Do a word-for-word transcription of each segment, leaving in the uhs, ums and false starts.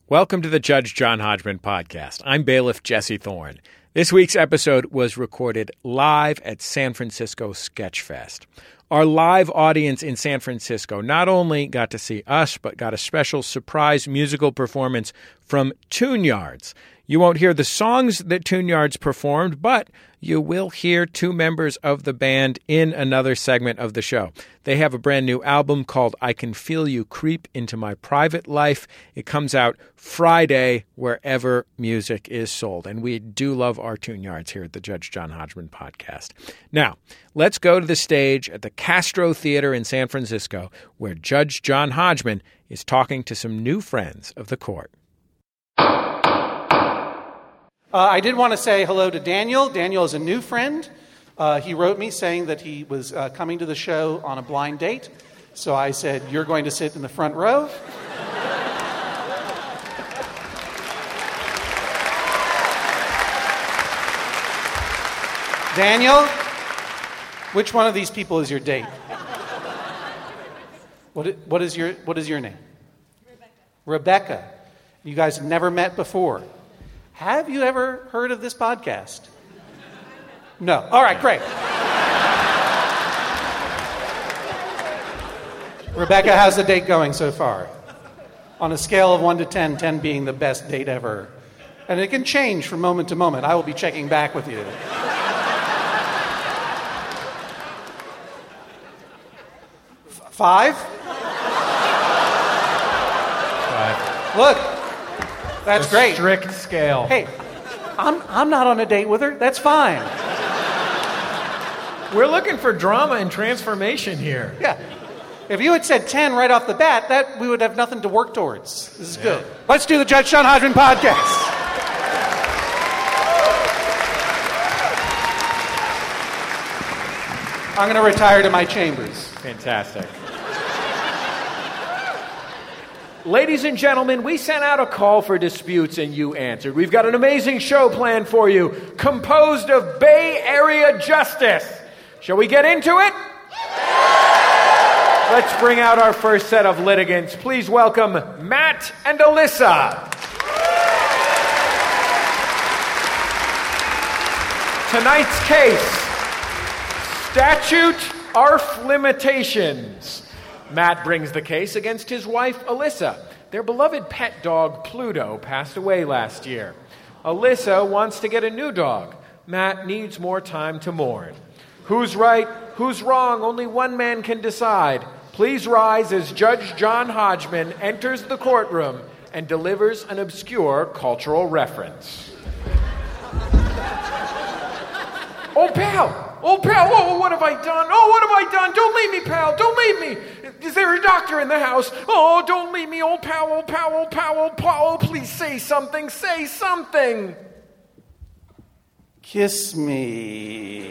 Welcome to the Judge John Hodgman podcast. I'm bailiff Jesse Thorne. This week's episode was recorded live at San Francisco Sketchfest. Our live audience in San Francisco not only got to see us, but got a special surprise musical performance from Tune Yards. You won't hear the songs that Tune Yards performed, but you will hear two members of the band in another segment of the show. They have a brand new album called I Can Feel You Creep Into My Private Life. It comes out Friday wherever music is sold. And we do love our Tune Yards here at the Judge John Hodgman podcast. Now, let's go to the stage at the Castro Theater in San Francisco, where Judge John Hodgman is talking to some new friends of the court. Uh, I did want to say hello to Daniel. Daniel is a new friend. Uh, he wrote me saying that he was uh, coming to the show on a blind date. So I said, you're going to sit in the front row. Daniel, which one of these people is your date? What, what, is, your, what is your name? Rebecca. Rebecca. You guys have never met before. Have you ever heard of this podcast? No. All right, great. Rebecca, how's the date going so far? On a scale of one to ten, ten being the best date ever. And it can change from moment to moment. I will be checking back with you. F- five? Five. Look. That's a great. Strict scale. Hey, I'm I'm not on a date with her. That's fine. We're looking for drama and transformation here. Yeah. If you had said ten right off the bat, that we would have nothing to work towards. This is yeah. good. Let's do the Judge John Hodgman podcast. I'm going to retire to my chambers. Fantastic. Ladies and gentlemen, we sent out a call for disputes and you answered. We've got an amazing show planned for you, composed of Bay Area justice. Shall we get into it? Let's bring out our first set of litigants. Please welcome Matt and Alyssa. Tonight's case, statute arf limitations. Matt brings the case against his wife, Alyssa. Their beloved pet dog, Pluto, passed away last year. Alyssa wants to get a new dog. Matt needs more time to mourn. Who's right? Who's wrong? Only one man can decide. Please rise as Judge John Hodgman enters the courtroom and delivers an obscure cultural reference. Oh, pal! Oh, pal, oh, what have I done? Oh, what have I done? Don't leave me, pal. Don't leave me. Is there a doctor in the house? Oh, don't leave me, old pal, old pal, old pal, old pal. Oh, please say something. Say something. Kiss me.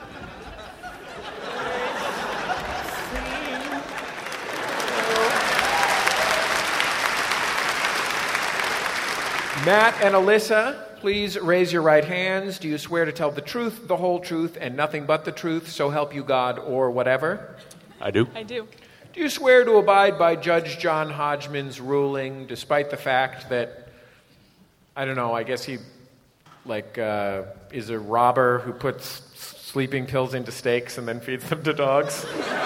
Matt and Alyssa, please raise your right hands. Do you swear to tell the truth, the whole truth, and nothing but the truth, so help you God, or whatever? I do. I do. Do you swear to abide by Judge John Hodgman's ruling, despite the fact that, I don't know, I guess he, like, uh, is a robber who puts sleeping pills into steaks and then feeds them to dogs?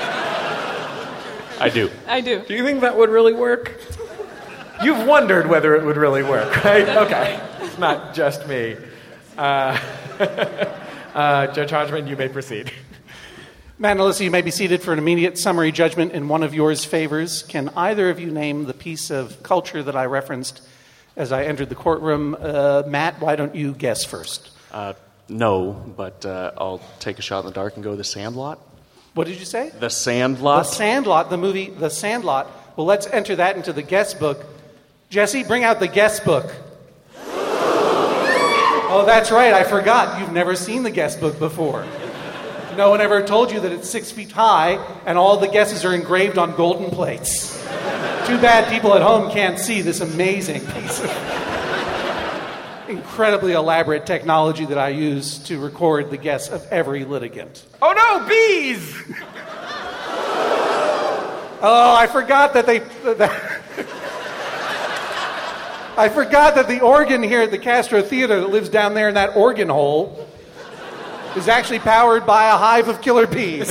I do. I do. Do you think that would really work? You've wondered whether it would really work, right? Okay. It's not just me. Uh, uh, Judge Hodgman, you may proceed. Matt and Alyssa, you may be seated for an immediate summary judgment in one of yours favors. Can either of you name the piece of culture that I referenced as I entered the courtroom? Uh, Matt, why don't you guess first? Uh, no, but uh, I'll take a shot in the dark and go The Sandlot. What did you say? The Sandlot. The Sandlot, the movie The Sandlot. Well, let's enter that into the guest book. Jesse, bring out the guest book. Oh, that's right. I forgot. You've never seen the guest book before. No one ever told you that it's six feet high and all the guesses are engraved on golden plates. Too bad people at home can't see this amazing piece of incredibly elaborate technology that I use to record the guess of every litigant. Oh no, bees! Oh, I forgot that they... That I forgot that the organ here at the Castro Theater that lives down there in that organ hole is actually powered by a hive of killer bees.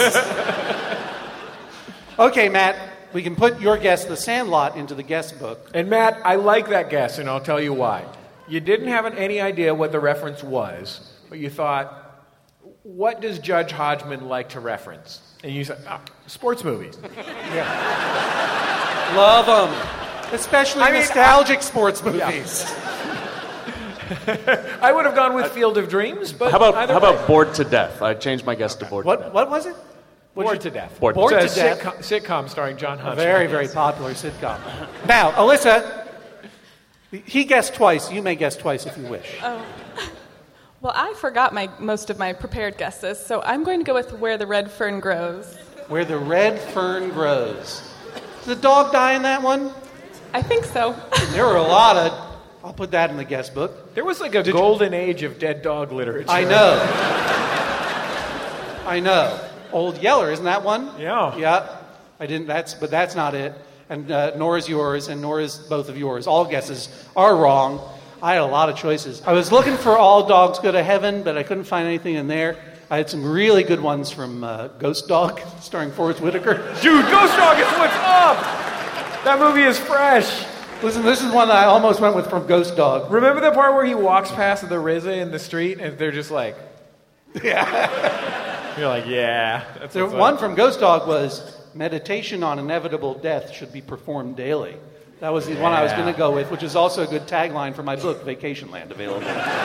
Okay, Matt, we can put your guess, The Sandlot, into the guest book. And Matt, I like that guess, and I'll tell you why. You didn't have any idea what the reference was, but you thought, what does Judge Hodgman like to reference? And you said, ah, sports movies. Yeah. Love them. Especially I mean, nostalgic I, sports movies. Yeah. I would have gone with Field of Dreams, but how about how way. about Bored to Death? I changed my guess okay. to Bored what, to Death. What was it? Bored you, to Death. Bored, Bored to Death. Sitcom, sitcom starring John Hodgman. A very, very popular sitcom. Now, Alyssa, he guessed twice. You may guess twice if you wish. Oh. Well, I forgot my most of my prepared guesses, so I'm going to go with Where the Red Fern Grows. Where the Red Fern Grows. Did the dog die in that one? I think so. There were a lot of... I'll put that in the guest book. There was like a Did golden you... age of dead dog literature. I know. I know. Old Yeller, isn't that one? Yeah. Yeah. I didn't. That's. But that's not it. And uh, nor is yours, and nor is both of yours. All guesses are wrong. I had a lot of choices. I was looking for All Dogs Go to Heaven, but I couldn't find anything in there. I had some really good ones from uh, Ghost Dog, starring Forrest Whitaker. Dude, Ghost Dog is what's up! That movie is fresh. Listen, this is one that I almost went with from Ghost Dog. Remember the part where he walks past the R Z A in the street, and they're just like... Yeah. You're like, yeah. That's the one up. From Ghost Dog was, meditation on inevitable death should be performed daily. That was the yeah. one I was going to go with, which is also a good tagline for my book, Vacationland, available.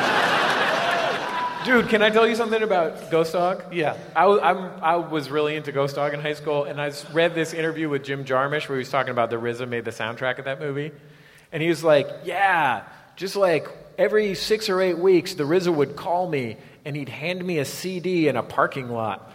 Dude, can I tell you something about Ghost Dog? Yeah. I, I'm, I was really into Ghost Dog in high school, and I read this interview with Jim Jarmusch where he was talking about the R Z A made the soundtrack of that movie. And he was like, yeah, just like every six or eight weeks, the R Z A would call me, and he'd hand me a C D in a parking lot.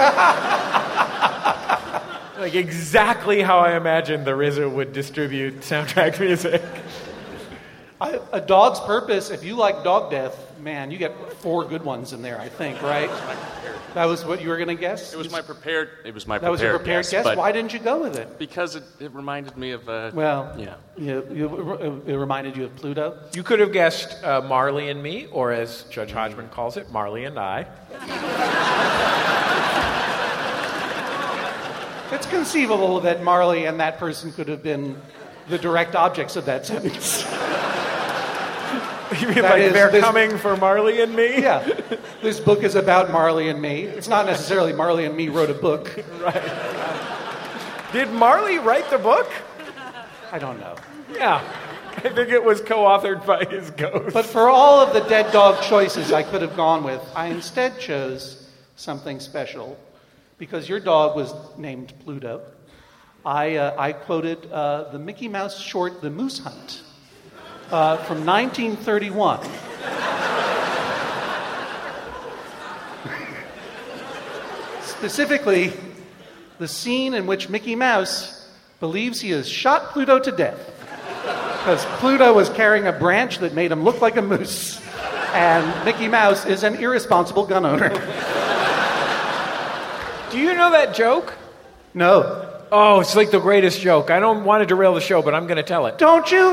Like exactly how I imagined the R Z A would distribute soundtrack music. I, a Dog's Purpose, if you like dog death, man, you get four good ones in there, I think, right? That was what you were going to guess? It was my prepared It was my that prepared was your prepared guess. guess? Why didn't you go with it? Because it, it reminded me of... Uh, well, yeah. You, you, it reminded you of Pluto? You could have guessed uh, Marley and Me, or as Judge Hodgman calls it, Marley and I. It's conceivable that Marley and that person could have been the direct objects of that sentence. You mean that like is, they're this, coming for Marley and Me? Yeah. This book is about Marley and me. It's not necessarily Marley and me wrote a book. Right. Did Marley write the book? I don't know. Yeah. I think it was co-authored by his ghost. But for all of the dead dog choices I could have gone with, I instead chose something special. Because your dog was named Pluto, I, uh, I quoted uh, the Mickey Mouse short, The Moose Hunt, uh, from nineteen thirty-one. Specifically, the scene in which Mickey Mouse believes he has shot Pluto to death because Pluto was carrying a branch that made him look like a moose, and Mickey Mouse is an irresponsible gun owner. Do you know that joke? No. Oh, it's like the greatest joke. I don't want to derail the show, but I'm going to tell it. Don't you?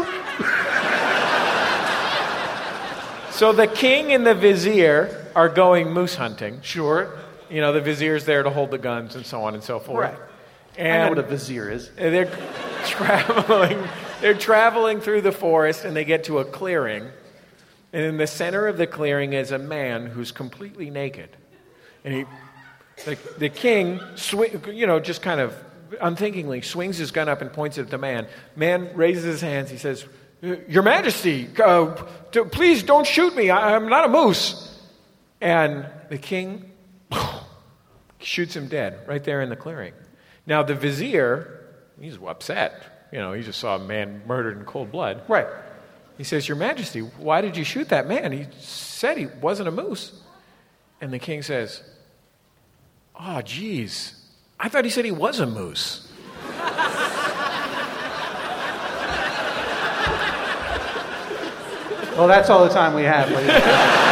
So the king and the vizier are going moose hunting. Sure. You know, the vizier's there to hold the guns and so on and so forth. Right. And I know what a vizier is. They're traveling, they're traveling through the forest, and they get to a clearing. And in the center of the clearing is a man who's completely naked. And he... The, the king, sw- you know, just kind of unthinkingly swings his gun up and points it at the man. Man raises his hands. He says, "Your Majesty, uh, d- please don't shoot me. I- I'm not a moose." And the king shoots him dead right there in the clearing. Now, the vizier, he's upset. You know, he just saw a man murdered in cold blood. Right. He says, "Your Majesty, why did you shoot that man? He said he wasn't a moose." And the king says, "Oh, geez. I thought he said he was a moose." Well, that's all the time we have, ladies and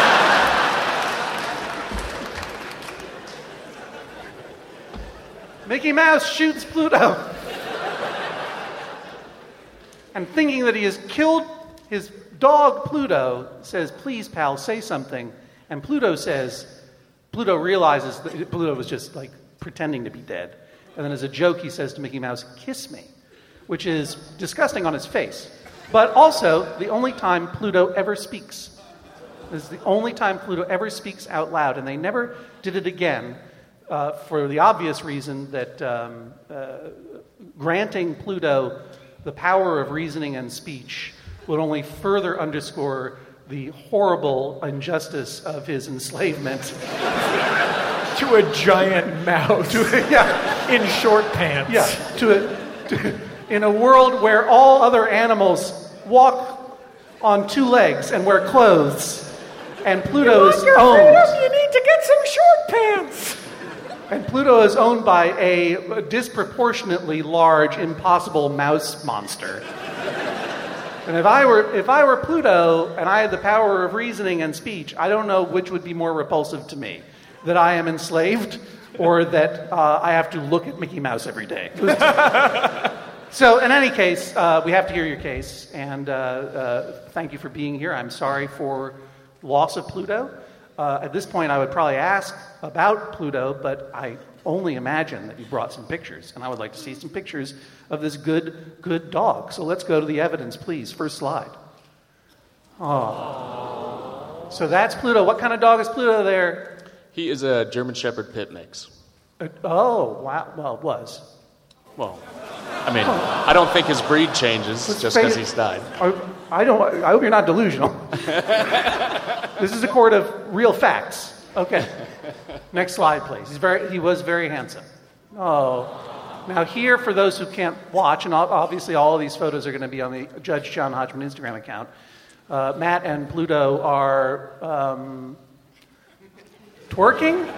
gentlemen. Mickey Mouse shoots Pluto. And thinking that he has killed his dog Pluto says, "Please, pal, say something." And Pluto says, Pluto realizes that Pluto was just like pretending to be dead. And then as a joke, he says to Mickey Mouse, "Kiss me," which is disgusting on his face. But also the only time Pluto ever speaks. This is the only time Pluto ever speaks out loud. And they never did it again uh, for the obvious reason that um, uh, granting Pluto the power of reasoning and speech would only further underscore the horrible injustice of his enslavement. To a giant mouse. To a, yeah. In short pants. Yeah. To a, to, in a world where all other animals walk on two legs and wear clothes, and Pluto is owned. You need to get some short pants. And Pluto is owned by a disproportionately large, impossible mouse monster. And if I were if I were Pluto and I had the power of reasoning and speech, I don't know which would be more repulsive to me. That I am enslaved or that uh, I have to look at Mickey Mouse every day. So in any case, uh, we have to hear your case. And uh, uh, thank you for being here. I'm sorry for loss of Pluto. Uh, at this point, I would probably ask about Pluto, but I only imagine that you brought some pictures. And I would like to see some pictures of this good, good dog. So let's go to the evidence, please. First slide. Oh. So that's Pluto. What kind of dog is Pluto there? He is a German Shepherd pit mix. Uh, oh, wow. Well, it was. Well, I mean, I don't think his breed changes Let's just because it- he's died. I, I don't. I hope you're not delusional. This is a court of real facts. Okay. Next slide, please. He's very. He was very handsome. Oh. Now here, for those who can't watch, and obviously all of these photos are going to be on the Judge John Hodgman Instagram account. Uh, Matt and Pluto are um, twerking.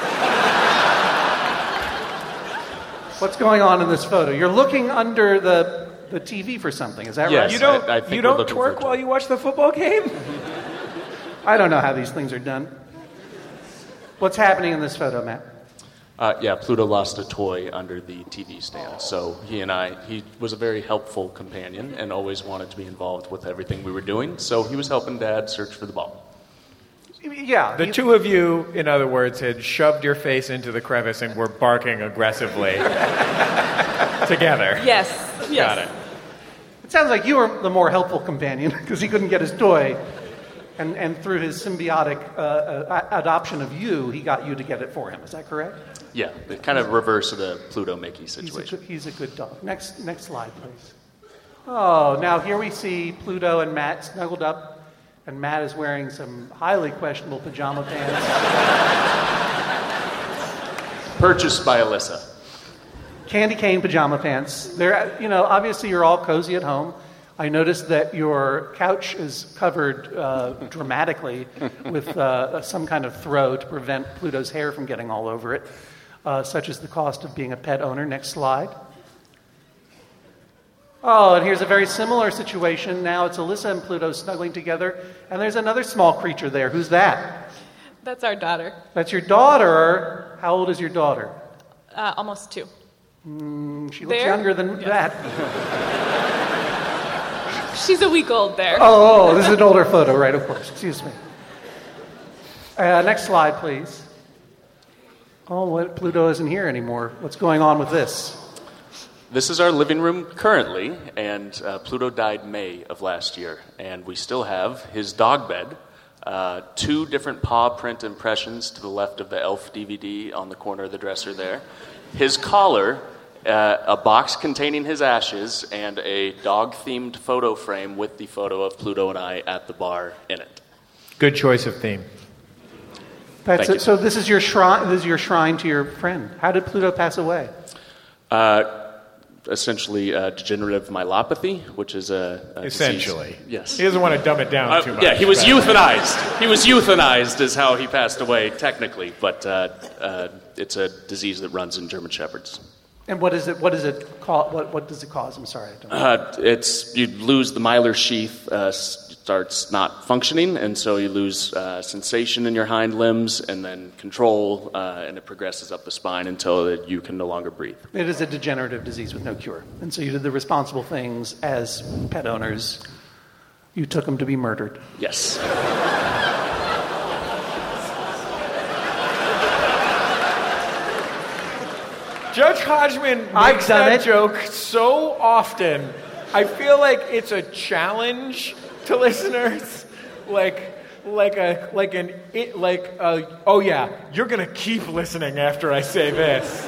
What's going on in this photo? You're looking under the, the T V for something. Is that Yes. right? You don't, I- I think you we're don't looking for twerk a- while you watch the football game? I don't know how these things are done. What's happening in this photo, Matt? Uh, yeah, Pluto lost a toy under the T V stand. So he and I, he was a very helpful companion and always wanted to be involved with everything we were doing. So he was helping Dad search for the ball. Yeah. The you- two of you, in other words, had shoved your face into the crevice and were barking aggressively together. Yes. Yes. Got it. It sounds like you were the more helpful companion because he couldn't get his toy. And, and through his symbiotic uh, uh, adoption of you, he got you to get it for him. Is that correct? Yeah, the kind of reverse of the Pluto-Mickey He's a, situation. good, he's a good dog. Next, next slide, please. Oh, now here we see Pluto and Matt snuggled up. And Matt is wearing some highly questionable pajama pants. Purchased by Alyssa. Candy cane pajama pants. They're, you know, obviously you're all cozy at home. I noticed that your couch is covered uh, dramatically with uh, some kind of throw to prevent Pluto's hair from getting all over it, uh, such as the cost of being a pet owner. Next slide. Oh, and here's a very similar situation. Now it's Alyssa and Pluto snuggling together, and there's another small creature there. Who's that? That's our daughter. That's your daughter. How old is your daughter? Uh, almost two. Mm, she looks There? younger than that. She's a week old there. Oh, oh, this is an older photo, right? Of course. Excuse me. Uh, next slide, please. Oh, what? Pluto isn't here anymore. What's going on with this? This is our living room currently, and uh, Pluto died May of last year, and we still have his dog bed, uh, two different paw print impressions to the left of the Elf D V D on the corner of the dresser there, his collar, uh, a box containing his ashes, and a dog-themed photo frame with the photo of Pluto and I at the bar in it. Good choice of theme. That's Thank it. you. So this is your shrine. This is your shrine to your friend. How did Pluto pass away? Uh, essentially, uh, degenerative myelopathy, which is a, a Essentially. disease. Yes. He doesn't want to dumb it down Uh, too much. yeah, he was but- euthanized. He was euthanized is how he passed away, technically, but uh, uh, it's a disease that runs in German Shepherds. And what is it? What does it cause? What, what does it cause? I'm sorry. I don't know. Uh, it's you lose the mylar sheath, uh, starts not functioning, and so you lose uh, sensation in your hind limbs, and then control, uh, and it progresses up the spine until it, you can no longer breathe. It is a degenerative disease with no cure. And so you did the responsible things as pet owners You took him to be murdered. Yes. Judge Hodgman makes I've done that it. joke so often. I feel like it's a challenge to listeners, like, like a, like an, it, like a, oh yeah, you're gonna keep listening after I say this.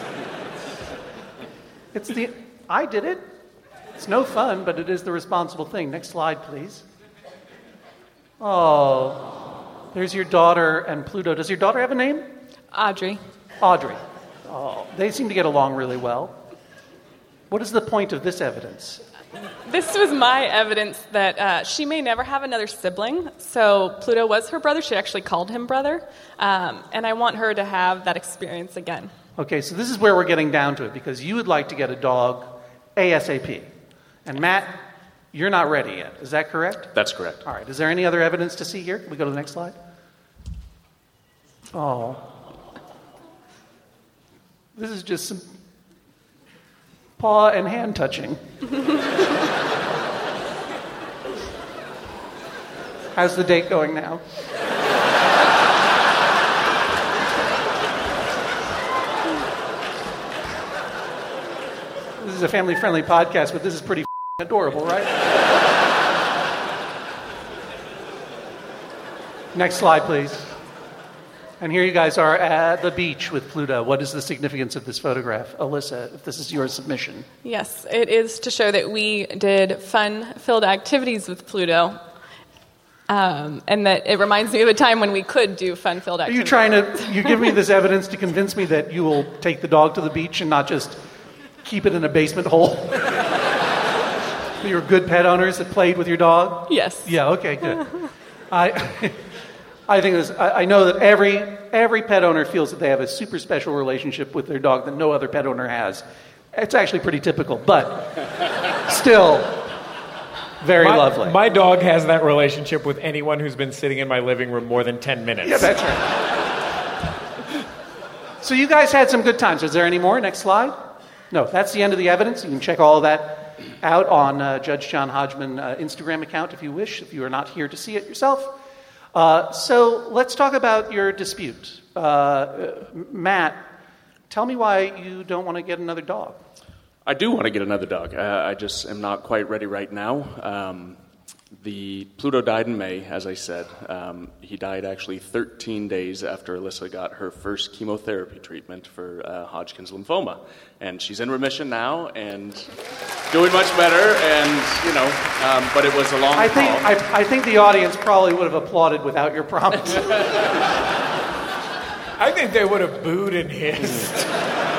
It's the, I did it. It's no fun, but it is the responsible thing. Next slide, please. Oh, there's your daughter and Pluto. Does your daughter have a name? Audrey. Audrey. Oh, they seem to get along really well. What is the point of this evidence? This was my evidence that uh, she may never have another sibling. So Pluto was her brother. She actually called him brother. Um, and I want her to have that experience again. Okay, so this is where we're getting down to it, because you would like to get a dog ASAP. And Matt, you're not ready yet. Is that correct? That's correct. All right. Is there any other evidence to see here? Can we go to the next slide? Oh. This is just some paw and hand touching. How's the date going now? This is a family-friendly podcast, but this is pretty adorable, right? Next slide, please. And here you guys are at the beach with Pluto. What is the significance of this photograph? Alyssa, if this is your submission. Yes, it is to show that we did fun-filled activities with Pluto. Um, and that it reminds me of a time when we could do fun-filled Are activities. you trying to, you give me this evidence to convince me that you will take the dog to the beach and not just keep it in a basement hole? You're good pet owners that played with your dog? Yes. Yeah, okay, good. I I think this, I, I know that every every pet owner feels that they have a super special relationship with their dog that no other pet owner has. It's actually pretty typical, but still very my, lovely. My dog has that relationship with anyone who's been sitting in my living room more than ten minutes. Yeah, that's right. So you guys had some good times. Is there any more? Next slide. No, that's the end of the evidence. You can check all of that out on uh, Judge John Hodgman uh, Instagram account if you wish, if you are not here to see it yourself. Uh, so let's talk about your dispute. Uh, uh, Matt, tell me why you don't want to get another dog. I do want to get another dog. Uh, I just am not quite ready right now. Um, the Pluto died in May, as I said. Um, he died actually thirteen days after Alyssa got her first chemotherapy treatment for uh, Hodgkin's lymphoma. And she's in remission now and doing much better. And, you know, um, but it was a long I think, haul. I, I think the audience probably would have applauded without your promise. I think they would have booed and hissed.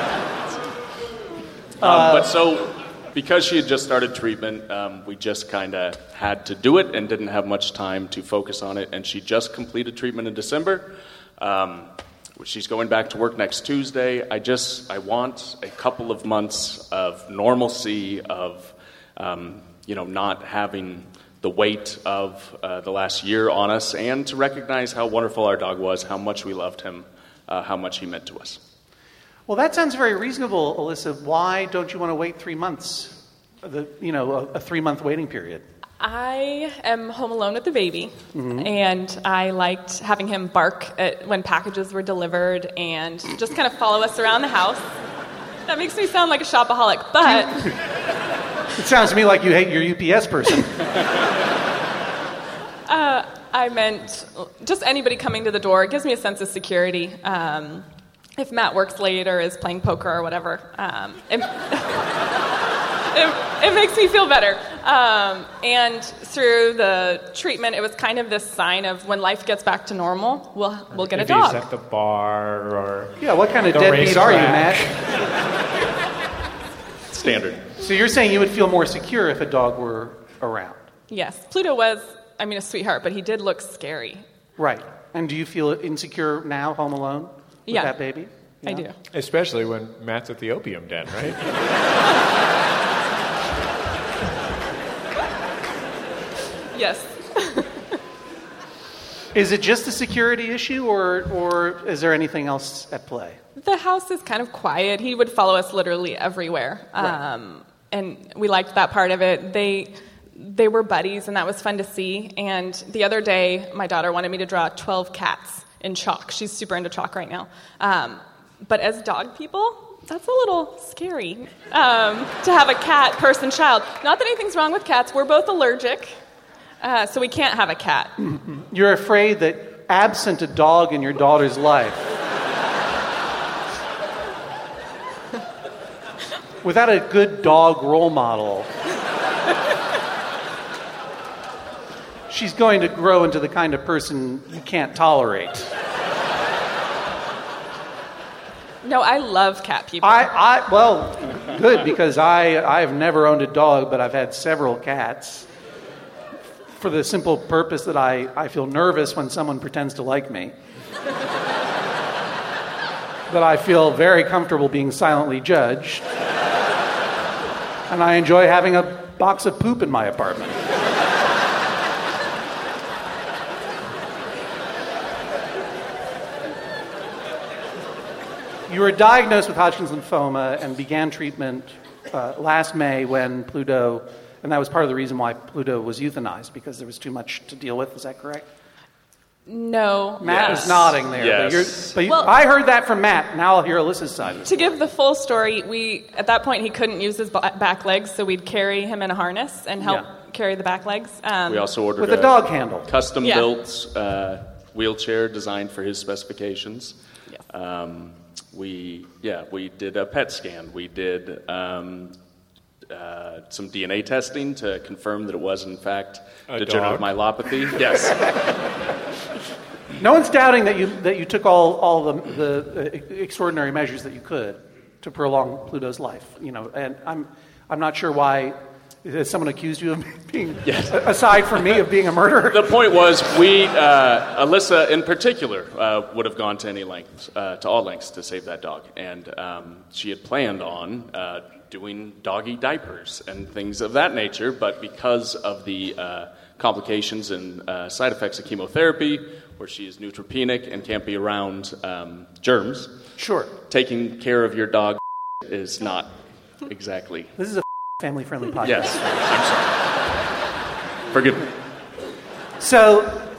Um, but so, because she had just started treatment, um, we just kind of had to do it and didn't have much time to focus on it. And she just completed treatment in December. Um, she's going back to work next Tuesday. I just, I want a couple of months of normalcy, of, um, you know, not having the weight of uh, the last year on us, and to recognize how wonderful our dog was, how much we loved him, uh, how much he meant to us. Well, that sounds very reasonable, Alyssa. Why don't you want to wait three months? The, you know, a, a three-month waiting period. I am home alone with the baby, mm-hmm. and I liked having him bark at, when packages were delivered and just kind of follow us around the house. That makes me sound like a shopaholic, but... It sounds to me like you hate your U P S person. uh, I meant just anybody coming to the door. It gives me a sense of security. Um, if Matt works late or is playing poker or whatever, um, it, it, it makes me feel better. Um, and through the treatment, it was kind of this sign of when life gets back to normal, we'll we'll get a if dog. He's at the bar or yeah, what kind of the deadbeat are you, racetrack. Matt? Standard. So you're saying you would feel more secure if a dog were around? Yes, Pluto was, I mean, a sweetheart, but he did look scary. Right. And do you feel insecure now, home alone, with yeah, that baby? I Yeah. do. Especially when Matt's at the opium den, right? Yes. Is it just a security issue, or or is there anything else at play? The house is kind of quiet. He would follow us literally everywhere. Right. Um, and we liked that part of it. They, they were buddies, and that was fun to see. And the other day, my daughter wanted me to draw twelve cats in chalk. She's super into chalk right now. Um, but as dog people, that's a little scary um, to have a cat, person, child. Not that anything's wrong with cats. We're both allergic, uh, so we can't have a cat. You're afraid that absent a dog in your daughter's life, without a good dog role model, she's going to grow into the kind of person you can't tolerate. No, I love cat people. I, I well, good, because I, I've never owned a dog, but I've had several cats for the simple purpose that I, I feel nervous when someone pretends to like me. That I feel very comfortable being silently judged. And I enjoy having a box of poop in my apartment. You were diagnosed with Hodgkin's lymphoma and began treatment uh, last May when Pluto, and that was part of the reason why Pluto was euthanized, because there was too much to deal with. Is that correct? No. Matt Yes. is nodding there. Yes. But, you're, but you, Well- I heard that from Matt. Now I'll hear Alyssa's side of it. To give the full story, we at that point he couldn't use his ba- back legs, so we'd carry him in a harness and help Yeah. carry the back legs. Um, We also ordered With a dog handle. custom-built uh, wheelchair designed for his specifications. Yes. Um, we, yeah, we did a P E T scan. We did um, uh, some D N A testing to confirm that it was, in fact, A degenerative dog? myelopathy. Yes. No one's doubting that you that you took all all the, the uh, extraordinary measures that you could to prolong Pluto's life. You know, and I'm I'm not sure why. Has someone accused you of being, Yes. aside from me, of being a murderer? The point was, we, uh, Alyssa in particular, uh, would have gone to any lengths, uh, to all lengths to save that dog. And um, she had planned on uh, doing doggy diapers and things of that nature, but because of the uh, complications and uh, side effects of chemotherapy, where she is neutropenic and can't be around um, germs, Sure. taking care of your dog is not exactly... This is a family-friendly podcast. Yes, I'm sorry. Forgive me. So,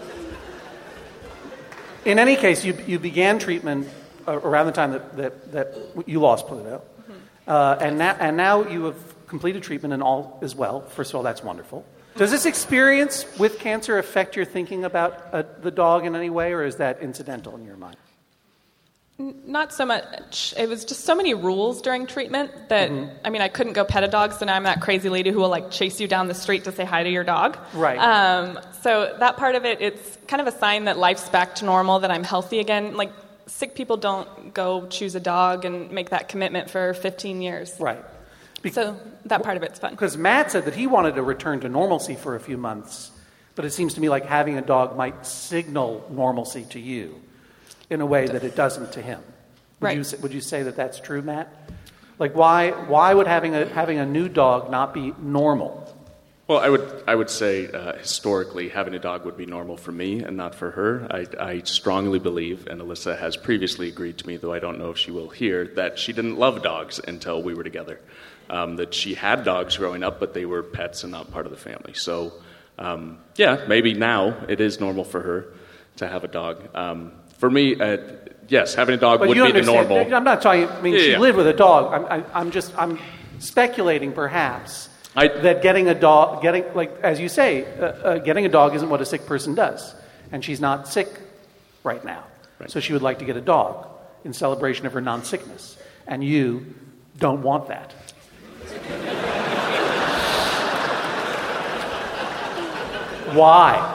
in any case, you you began treatment uh, around the time that, that, that you lost Pluto, mm-hmm. uh, and now and now you have completed treatment and all is well. First of all, that's wonderful. Does this experience with cancer affect your thinking about uh, the dog in any way, or is that incidental in your mind? Not so much. It was just so many rules during treatment that, mm-hmm. I mean, I couldn't go pet a dog, so now I'm that crazy lady who will, like, chase you down the street to say hi to your dog. Right. Um, so that part of it, it's kind of a sign that life's back to normal, that I'm healthy again. Like, sick people don't go choose a dog and make that commitment for fifteen years. Right. Be- so that part of it's fun. Because Matt said that he wanted to return to normalcy for a few months, but it seems to me like having a dog might signal normalcy to you in a way that it doesn't to him. Would Right. you would you say that that's true, Matt? Like, why why would having a having a new dog not be normal? Well, I would I would say uh, historically having a dog would be normal for me and not for her. I, I strongly believe, and Alyssa has previously agreed to me, though I don't know if she will hear, that she didn't love dogs until we were together. Um, that she had dogs growing up, but they were pets and not part of the family. So, um, yeah, maybe now it is normal for her to have a dog. Um, for me, uh, yes, having a dog But would you be the understand- normal. I'm not talking. I mean, Yeah, she yeah. lived with a dog. I'm, I, I'm just I'm speculating, perhaps, I- that getting a dog, getting like as you say, uh, uh, getting a dog isn't what a sick person does, and she's not sick right now. Right. So she would like to get a dog in celebration of her non-sickness, and you don't want that. Why?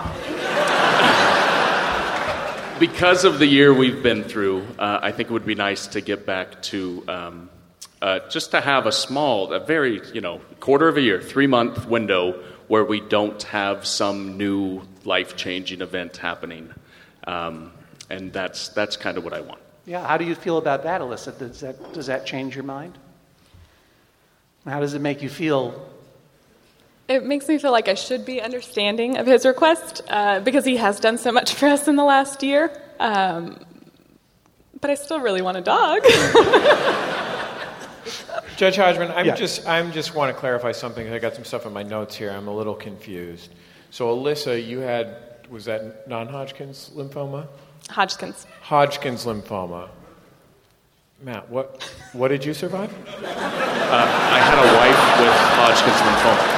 Because of the year we've been through, uh, I think it would be nice to get back to um, uh, just to have a small, a very, you know, quarter of a year, three-month window where we don't have some new life-changing event happening. Um, and that's that's kind of what I want. Yeah. How do you feel about that, Alyssa? Does that does that change your mind? How does it make you feel? It makes me feel like I should be understanding of his request uh, because he has done so much for us in the last year. Um, but I still really want a dog. Judge Hodgman, I'm Yeah. just I'm just want to clarify something. I got some stuff in my notes here. I'm a little confused. So, Alyssa, you had, was that non-Hodgkin's lymphoma? Hodgkin's. Hodgkin's lymphoma. Matt, what what did you survive? I had a wife with Hodgkin's lymphoma.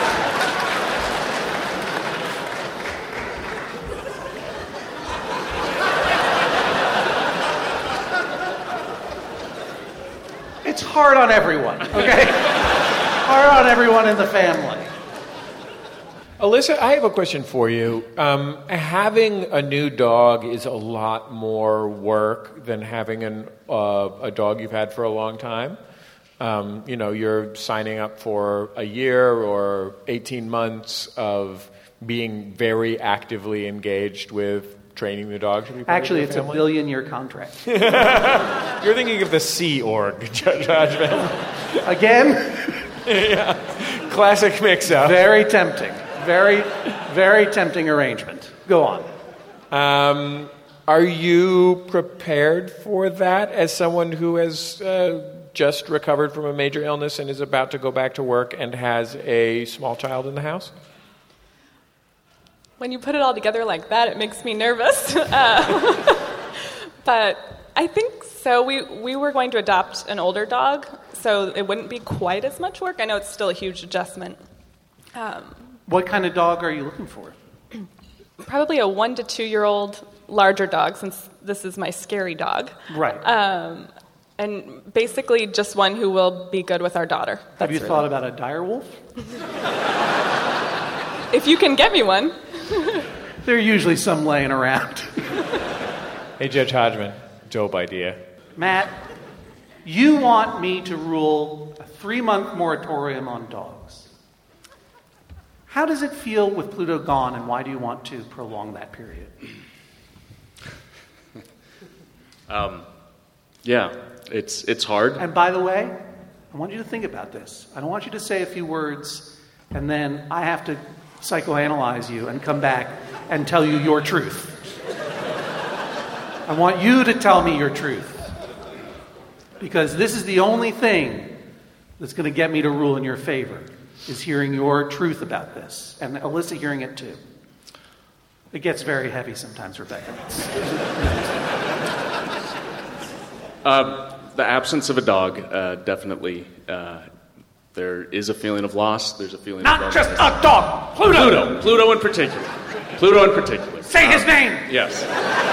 It's hard on everyone, okay? Hard on everyone in the family. Alyssa, I have a question for you. Um, having a new dog is a lot more work than having an, uh, a dog you've had for a long time. Um, you know, you're signing up for a year or eighteen months of being very actively engaged with training the dog to be part Actually, of it's your a family. billion-year contract. You're thinking of the Sea Org, Judge Hodgman. Again, Yeah. Classic mix-up. very tempting. Very, very tempting arrangement. Go on. Um, are you prepared for that as someone who has uh, just recovered from a major illness and is about to go back to work and has a small child in the house? When you put it all together like that, it makes me nervous. Uh, but I think so. We, we were going to adopt an older dog, so it wouldn't be quite as much work. I know it's still a huge adjustment. Um, What kind of dog are you looking for? probably a one to two-year-old larger dog, since this is my scary dog. Right. Um, and basically just one who will be good with our daughter. Have That's you really- thought about a dire wolf? If you can get me one. There are usually some laying around. Hey, Judge Hodgman, dope idea. Matt, you want me to rule a three-month moratorium on dogs. How does it feel with Pluto gone, and why do you want to prolong that period? Um, yeah, it's it's hard. And by the way, I want you to think about this. I don't want you to say a few words, and then I have to psychoanalyze you and come back and tell you your truth. I want you to tell me your truth. Because this is the only thing that's going to get me to rule in your favor, is hearing your truth about this. And Alyssa hearing it too. It gets very heavy sometimes, Rebecca. Uh, the absence of a dog, uh, definitely. Uh, there is a feeling of loss. There's a feeling Not of just loneliness. a dog! Pluto! Pluto. Pluto in particular. Pluto in particular. Say his name! Yes.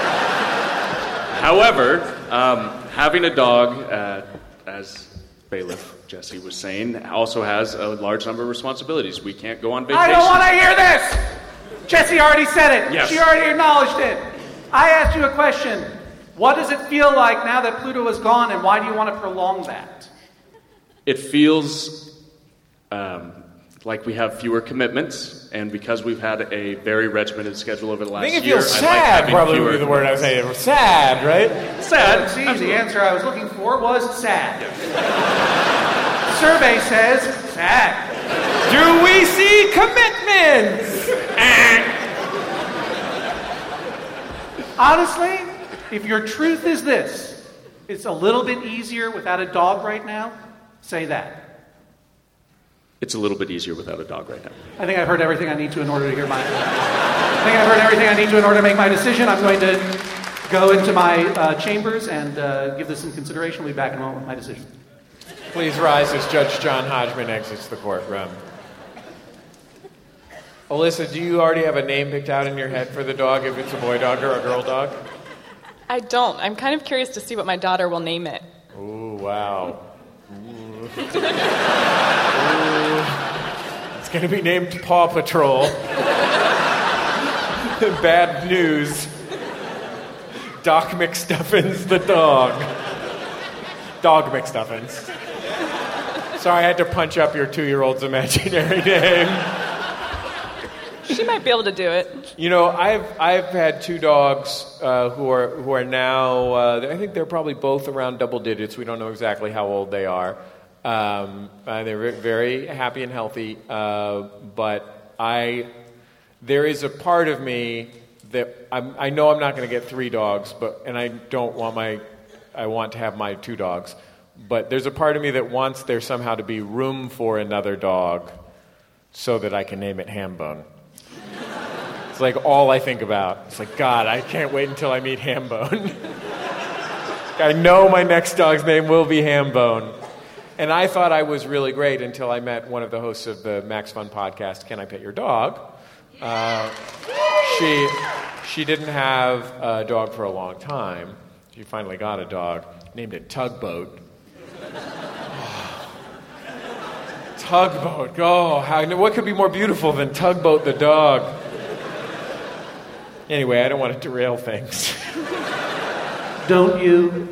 However, um, having a dog, uh, as Bailiff Jesse was saying, also has a large number of responsibilities. We can't go on vacation. I don't want to hear this! Jesse already said it. Yes. She already acknowledged it. I asked you a question. What does it feel like now that Pluto is gone, and why do you want to prolong that? It feels um, like we have fewer commitments, and because we've had a very regimented schedule over the last I think it year, feels I like sad, having probably fewer would be the word I was commitments. saying. Sad, right? Sad. See, the answer I was looking for was sad. Survey says sad. Do we see commitments? Honestly, if your truth is this, it's a little bit easier without a dog right now, say that. It's a little bit easier without a dog right now. I think I've heard everything I need to in order to hear my... I think I've heard everything I need to in order to make my decision. I'm going to go into my uh, chambers and uh, give this some consideration. We'll be back in a moment with my decision. Please rise as Judge John Hodgman exits the courtroom. Alyssa, do you already have a name picked out in your head for the dog, if it's a boy dog or a girl dog? I don't. I'm kind of curious to see what my daughter will name it. Ooh, wow. Ooh. Ooh. It's going to be named Paw Patrol. Bad news. Doc McStuffins the dog. Dog McStuffins. Sorry, I had to punch up your two-year-old's imaginary name. She might be able to do it. You know, I've I've had two dogs uh, who are who are now. Uh, I think they're probably both around double digits. We don't know exactly how old they are. Um, uh, they're very happy and healthy. Uh, but I, there is a part of me that I'm, I know I'm not going to get three dogs, but and I don't want my, I want to have my two dogs. but there's a part of me that wants there somehow to be room for another dog so that I can name it Hambone. It's like all I think about. It's like, God, I can't wait until I meet Hambone. I know my next dog's name will be Hambone. And I thought I was really great until I met one of the hosts of the Max Fun podcast, Can I Pet Your Dog? Uh, she, she didn't have a dog for a long time. She finally got a dog, named it Tugboat. Tugboat, oh, how, what could be more beautiful than Tugboat the dog? Anyway, I don't want to derail things. Don't you?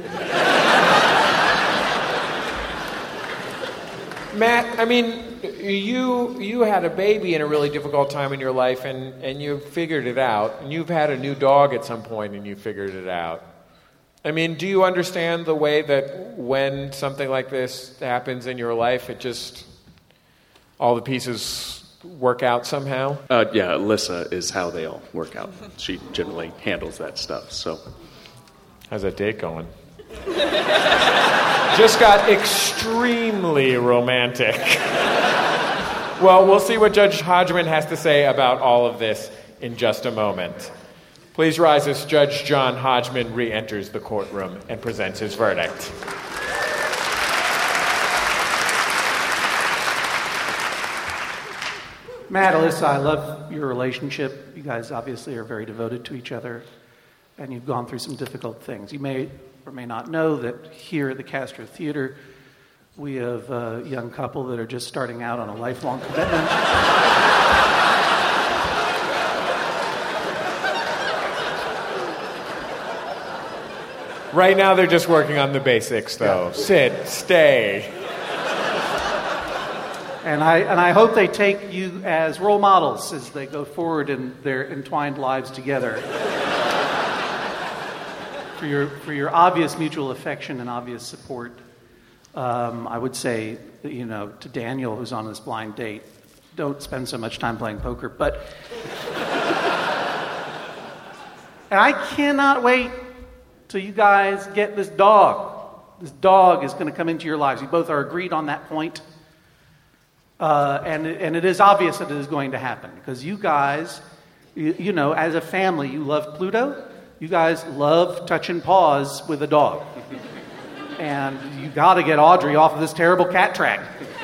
Matt, I mean, you you had a baby in a really difficult time in your life, and, and you figured it out. And you've had a new dog at some point, and you figured it out. I mean, do you understand the way that when something like this happens in your life, it just, all the pieces work out somehow? Uh, yeah, Alyssa is how they all work out. She generally handles that stuff, so... How's that date going? Just got extremely romantic. Well, we'll see what Judge Hodgman has to say about all of this in just a moment. Please rise as Judge John Hodgman re-enters the courtroom and presents his verdict. Matt, Alyssa, I love your relationship. You guys obviously are very devoted to each other, and you've gone through some difficult things. You may or may not know that here at the Castro Theater, we have a young couple that are just starting out on a lifelong commitment. Right now, they're just working on the basics, though. Yeah. Sit, stay. And I and I hope they take you as role models as they go forward in their entwined lives together. For your for your obvious mutual affection and obvious support, um, I would say, you know, to Daniel, who's on this blind date, don't spend so much time playing poker. But and I cannot wait till you guys get this dog. This dog is going to come into your lives. You both are agreed on that point. Uh, and, and it is obvious that it is going to happen because you guys, you, you know, as a family, you love Pluto. You guys love touching paws with a dog. And you got to get Audrey off of this terrible cat track.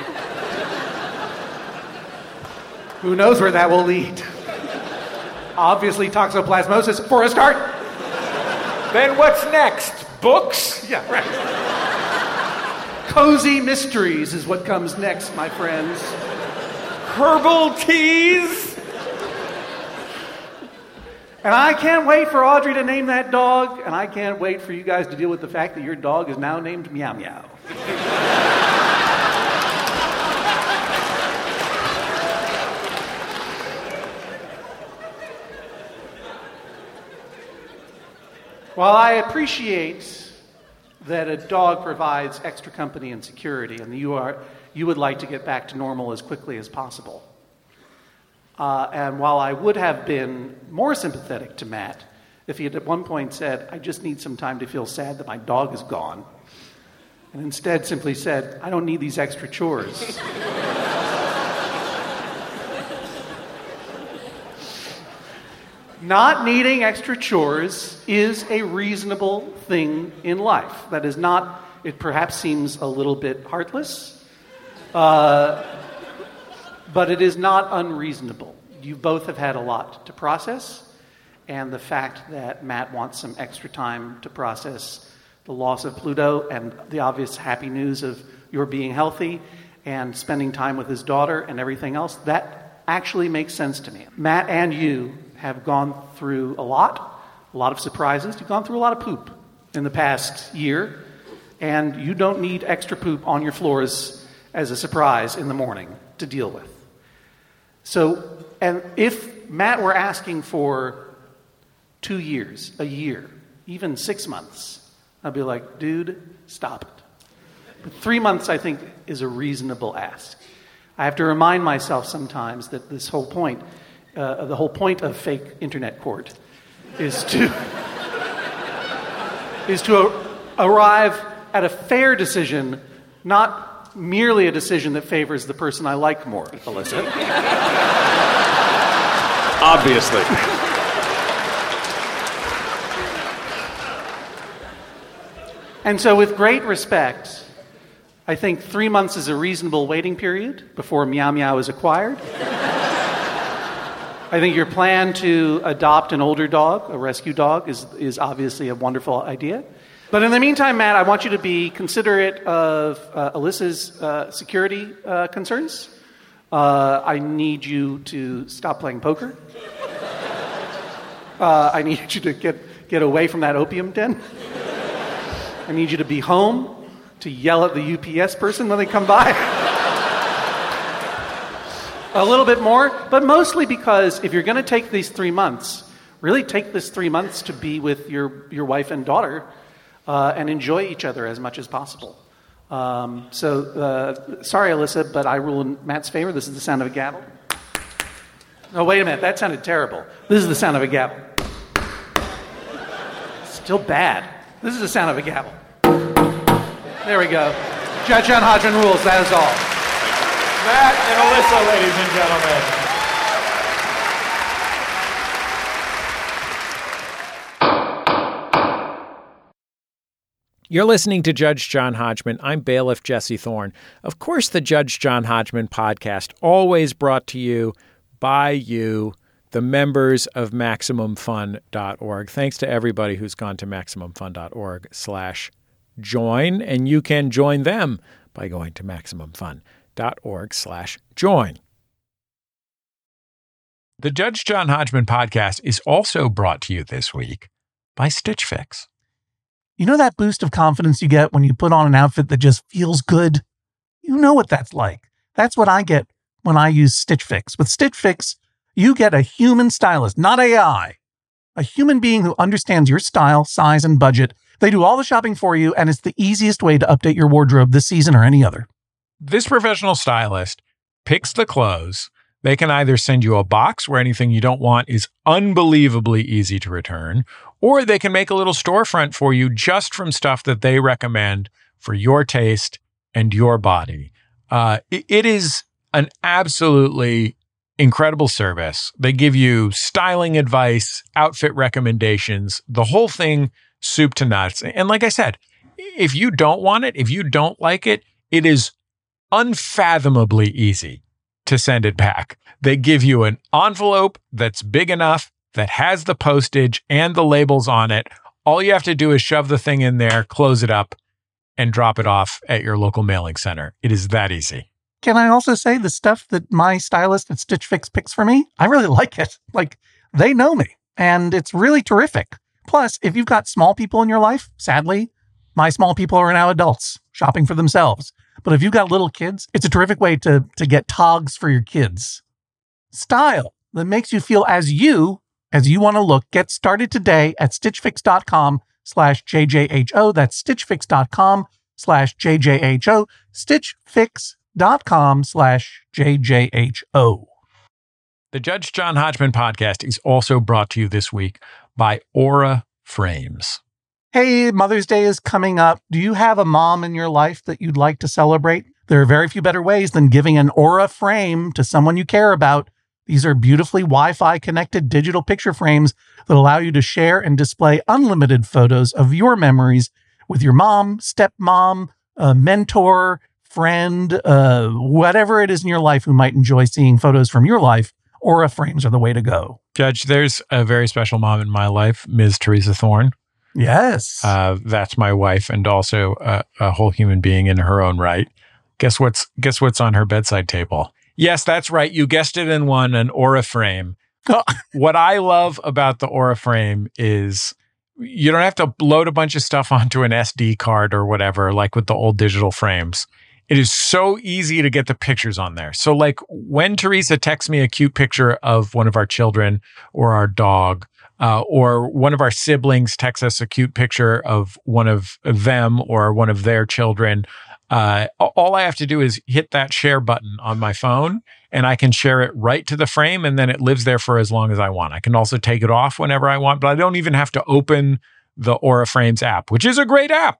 Who knows where that will lead? Obviously, toxoplasmosis for a start. Then what's next? Books? Yeah, right. Cozy mysteries is what comes next, my friends. Herbal teas? And I can't wait for Audrey to name that dog, and I can't wait for you guys to deal with the fact that your dog is now named Meow Meow. While I appreciate that a dog provides extra company and security, and you are you would like to get back to normal as quickly as possible. Uh, and while I would have been more sympathetic to Matt if he had at one point said, I just need some time to feel sad that my dog is gone, and instead simply said, I don't need these extra chores. Not needing extra chores is a reasonable thing in life. That is not, it perhaps seems a little bit heartless, uh, but it is not unreasonable. You both have had a lot to process, and the fact that Matt wants some extra time to process the loss of Pluto and the obvious happy news of your being healthy and spending time with his daughter and everything else, that actually makes sense to me. Matt and you have gone through a lot, a lot of surprises. You've gone through a lot of poop in the past year, and you don't need extra poop on your floors as a surprise in the morning to deal with. So, and if Matt were asking for two years, a year, even six months, I'd be like, dude, stop it. But three months, I think, is a reasonable ask. I have to remind myself sometimes that this whole point, uh, the whole point of fake internet court is to is to a- arrive at a fair decision, not merely a decision that favors the person I like more, Alyssa. Obviously. And so with great respect, I think three months is a reasonable waiting period before Meow Meow is acquired. I think your plan to adopt an older dog, a rescue dog, is, is obviously a wonderful idea. But in the meantime, Matt, I want you to be considerate of uh, Alyssa's uh, security uh, concerns. Uh, I need you to stop playing poker. Uh, I need you to get, get away from that opium den. I need you to be home to yell at the U P S person when they come by. A little bit more, but mostly because if you're going to take these three months, really take this three months to be with your, your wife and daughter uh, and enjoy each other as much as possible. Um, so, uh, sorry, Alyssa, but I rule in Matt's favor. This is the sound of a gavel. No, wait a minute. That sounded terrible. This is the sound of a gavel. Still bad. This is the sound of a gavel. There we go. Judge John Hodgman rules. That is all. Matt and Alyssa, ladies and gentlemen. You're listening to Judge John Hodgman. I'm bailiff Jesse Thorne. Of course, the Judge John Hodgman podcast, always brought to you by you, the members of Maximum Fun dot org. Thanks to everybody who's gone to Maximum Fun dot org slash join, and you can join them by going to Maximum Fun dot org slash join. The Judge John Hodgman podcast is also brought to you this week by Stitch Fix. You know that boost of confidence you get when you put on an outfit that just feels good? You know what that's like. That's what I get when I use Stitch Fix. With Stitch Fix, you get a human stylist, not A I. A human being who understands your style, size, and budget. They do all the shopping for you, and it's the easiest way to update your wardrobe this season or any other. This professional stylist picks the clothes. They can either send you a box where anything you don't want is unbelievably easy to return, or they can make a little storefront for you just from stuff that they recommend for your taste and your body. Uh, it, it is an absolutely incredible service. They give you styling advice, outfit recommendations, the whole thing soup to nuts. And like I said, if you don't want it, if you don't like it, it is unfathomably easy to send it back. They give you an envelope that's big enough, that has the postage and the labels on it. All you have to do is shove the thing in there, close it up, and drop it off at your local mailing center. It is that easy. Can I also say the stuff that my stylist at Stitch Fix picks for me? I really like it. Like, they know me, and it's really terrific. Plus, if you've got small people in your life, sadly, my small people are now adults shopping for themselves. But if you've got little kids, it's a terrific way to, to get togs for your kids. Style that makes you feel as you, as you want to look. Get started today at stitchfix.com slash JJHO. That's stitchfix.com slash JJHO. Stitchfix.com slash JJHO. The Judge John Hodgman podcast is also brought to you this week by Aura Frames. Hey, Mother's Day is coming up. Do you have a mom in your life that you'd like to celebrate? There are very few better ways than giving an Aura frame to someone you care about. These are beautifully Wi-Fi connected digital picture frames that allow you to share and display unlimited photos of your memories with your mom, stepmom, a mentor, friend, uh, whatever it is in your life who might enjoy seeing photos from your life. Aura frames are the way to go. Judge, there's a very special mom in my life, Miz Teresa Thorne. Yes. Uh, that's my wife and also a, a whole human being in her own right. Guess what's guess what's on her bedside table? Yes, that's right. You guessed it in one, an Aura frame. What I love about the Aura frame is you don't have to load a bunch of stuff onto an S D card or whatever, like with the old digital frames. It is so easy to get the pictures on there. So like when Teresa texts me a cute picture of one of our children or our dog, Uh, or one of our siblings texts us a cute picture of one of them or one of their children. Uh, all I have to do is hit that share button on my phone and I can share it right to the frame and then it lives there for as long as I want. I can also take it off whenever I want, but I don't even have to open the Aura Frames app, which is a great app.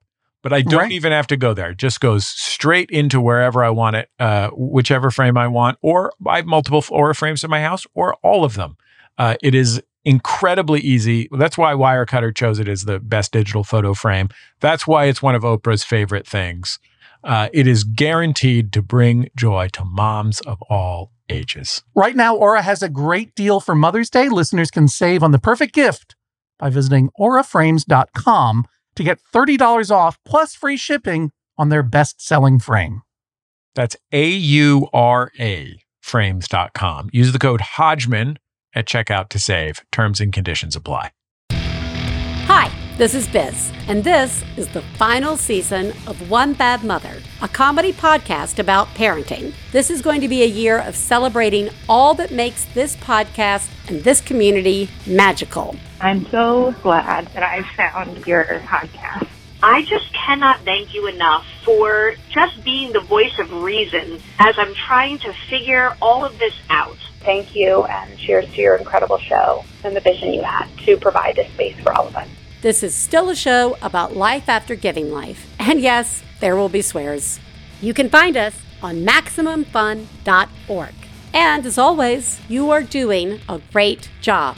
but I don't Right. even have to go there. It just goes straight into wherever I want it, uh, whichever frame I want, or I have multiple Aura frames in my house, or all of them. Uh, it is incredibly easy. That's why Wirecutter chose it as the best digital photo frame. That's why it's one of Oprah's favorite things. Uh, it is guaranteed to bring joy to moms of all ages. Right now, Aura has a great deal for Mother's Day. Listeners can save on the perfect gift by visiting aura frames dot com to get thirty dollars off plus free shipping on their best-selling frame. That's A U R A frames dot com. Use the code Hodgman at checkout to save. Terms and conditions apply. Hi, this is Biz, and this is the final season of One Bad Mother, a comedy podcast about parenting. This is going to be a year of celebrating all that makes this podcast and this community magical. I'm so glad that I found your podcast. I just cannot thank you enough for just being the voice of reason as I'm trying to figure all of this out. Thank you, and cheers to your incredible show and the vision you had to provide this space for all of us. This is still a show about life after giving life. And yes, there will be swears. You can find us on maximum fun dot org. And as always, you are doing a great job.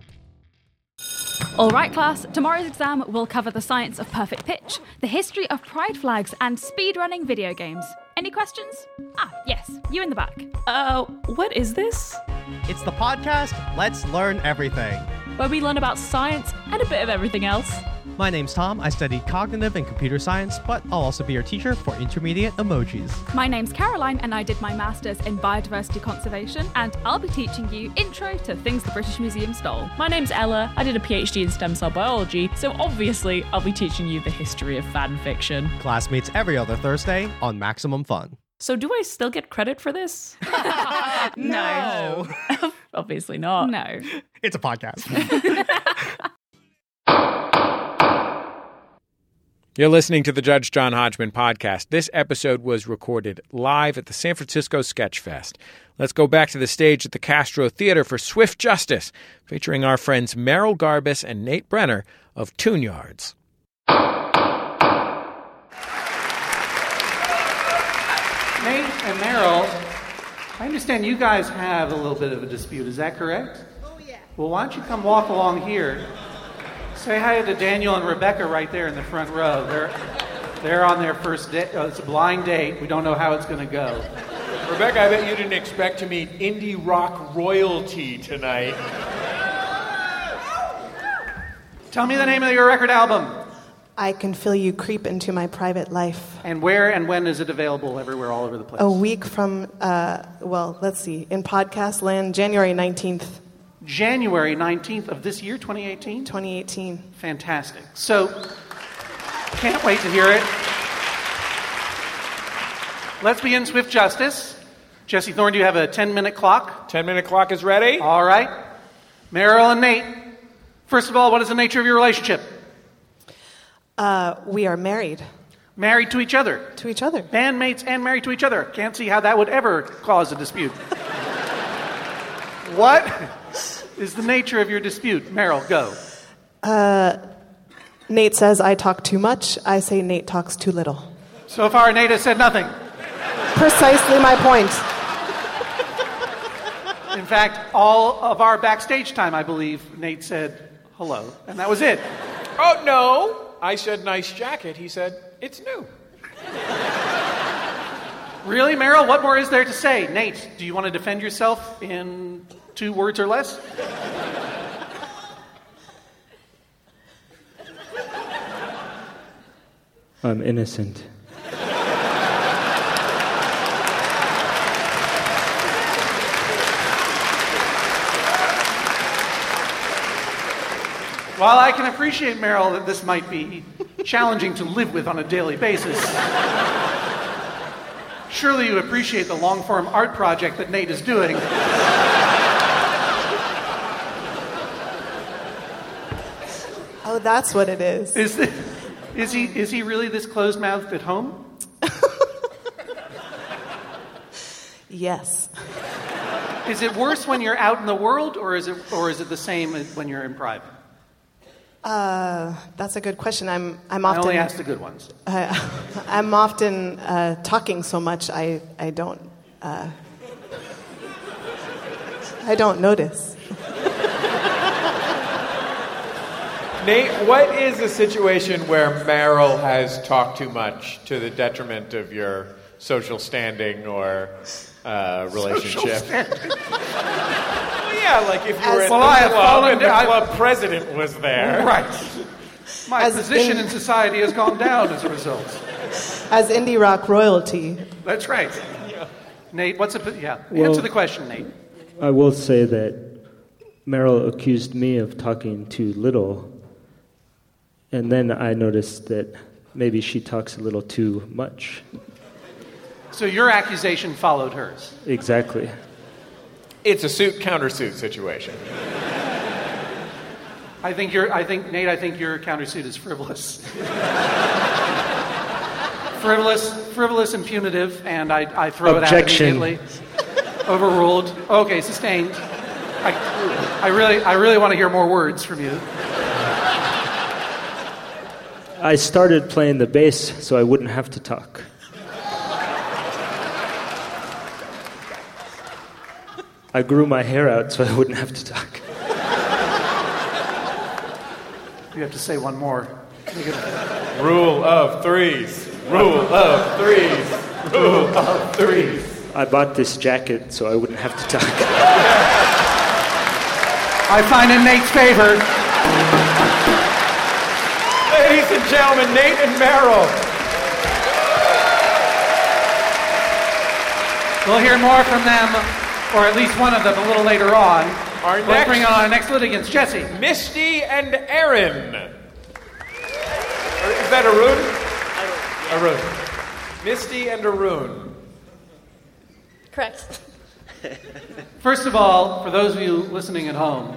All right, class, tomorrow's exam will cover the science of perfect pitch, the history of pride flags, and speedrunning video games. Any questions? Ah, yes, you in the back. Uh, what is this? It's the podcast Let's Learn Everything, where we learn about science and a bit of everything else. My name's Tom. I study cognitive and computer science, but I'll also be your teacher for intermediate emojis. My name's Caroline, and I did my master's in biodiversity conservation, and I'll be teaching you intro to things the British Museum stole. My name's Ella. I did a PhD in stem cell biology, so obviously I'll be teaching you the history of fan fiction. Classmates every other Thursday on Maximum Fun. So do I still get credit for this? No. Obviously not. No. It's a podcast. You're listening to the Judge John Hodgman podcast. This episode was recorded live at the San Francisco Sketch Fest. Let's go back to the stage at the Castro Theater for Swift Justice, featuring our friends Merrill Garbus and Nate Brenner of Toon Yards. Nate and Merrill, I understand you guys have a little bit of a dispute. Is that correct? Oh, yeah. Well, why don't you come walk along here? Say hi to Daniel and Rebecca right there in the front row. They're they're on their first date. Oh, it's a blind date. We don't know how it's going to go. Rebecca, I bet you didn't expect to meet indie rock royalty tonight. Tell me the name of your record album. I Can Feel You Creep Into My Private Life. And where and when is it available? Everywhere, all over the place. A week from, uh, well, let's see, in podcast land, January nineteenth. January nineteenth of this year, twenty eighteen? twenty eighteen. Fantastic. So, can't wait to hear it. Let's begin Swift Justice. Jesse Thorne, do you have a ten-minute clock? ten-minute clock is ready. All right. Merrill and Nate, first of all, what is the nature of your relationship? Uh, we are married. Married to each other? To each other. Bandmates and married to each other. Can't see how that would ever cause a dispute. What is the nature of your dispute? Merrill, go. Uh, Nate says I talk too much. I say Nate talks too little. So far, Nate has said nothing. Precisely my point. In fact, all of our backstage time, I believe, Nate said hello, and that was it. Oh, no. I said nice jacket. He said, it's new. Really, Merrill? What more is there to say? Nate, do you want to defend yourself in two words or less? I'm innocent. While I can appreciate, Merrill, that this might be challenging to live with on a daily basis, surely you appreciate the long-form art project that Nate is doing. Oh, that's what it is. Is, this, is, he, is he really this closed-mouthed at home? Yes. Is it worse when you're out in the world, or is it, or is it the same when you're in private? Uh, that's a good question. I'm I'm I often only ask the good ones. Uh, I'm often uh, talking so much I I don't uh, I don't notice. Nate, what is a situation where Meryl has talked too much to the detriment of your social standing or uh, relationship? Well, yeah, like if you were at well, the I have club fallen and the down- club president was there. Right. My As position in- in society has gone down as a result. As indie rock royalty. That's right. Nate, what's a yeah? Well- Answer the question, Nate. I will say that Meryl accused me of talking too little, and then I noticed that maybe she talks a little too much. So your accusation followed hers. Exactly. It's a suit countersuit situation. I think you're. I think Nate. I think your countersuit is frivolous. frivolous, frivolous, and punitive, and I, I throw Objection. it out immediately. Overruled. Okay, sustained. I, I really, I really want to hear more words from you. I started playing the bass so I wouldn't have to talk. I grew my hair out so I wouldn't have to talk. You have to say one more. Rule of threes. Rule of threes. Rule of threes. I bought this jacket so I wouldn't have to talk. I find in Nate's favor. Ladies and gentlemen, Nate and Meryl. We'll hear more from them, or at least one of them, a little later on. Our Let's next- bring on our next litigants, Jesse. Misty and Aaron. Or is that Arun? Arun. Misty and Arun. Correct. First of all, for those of you listening at home,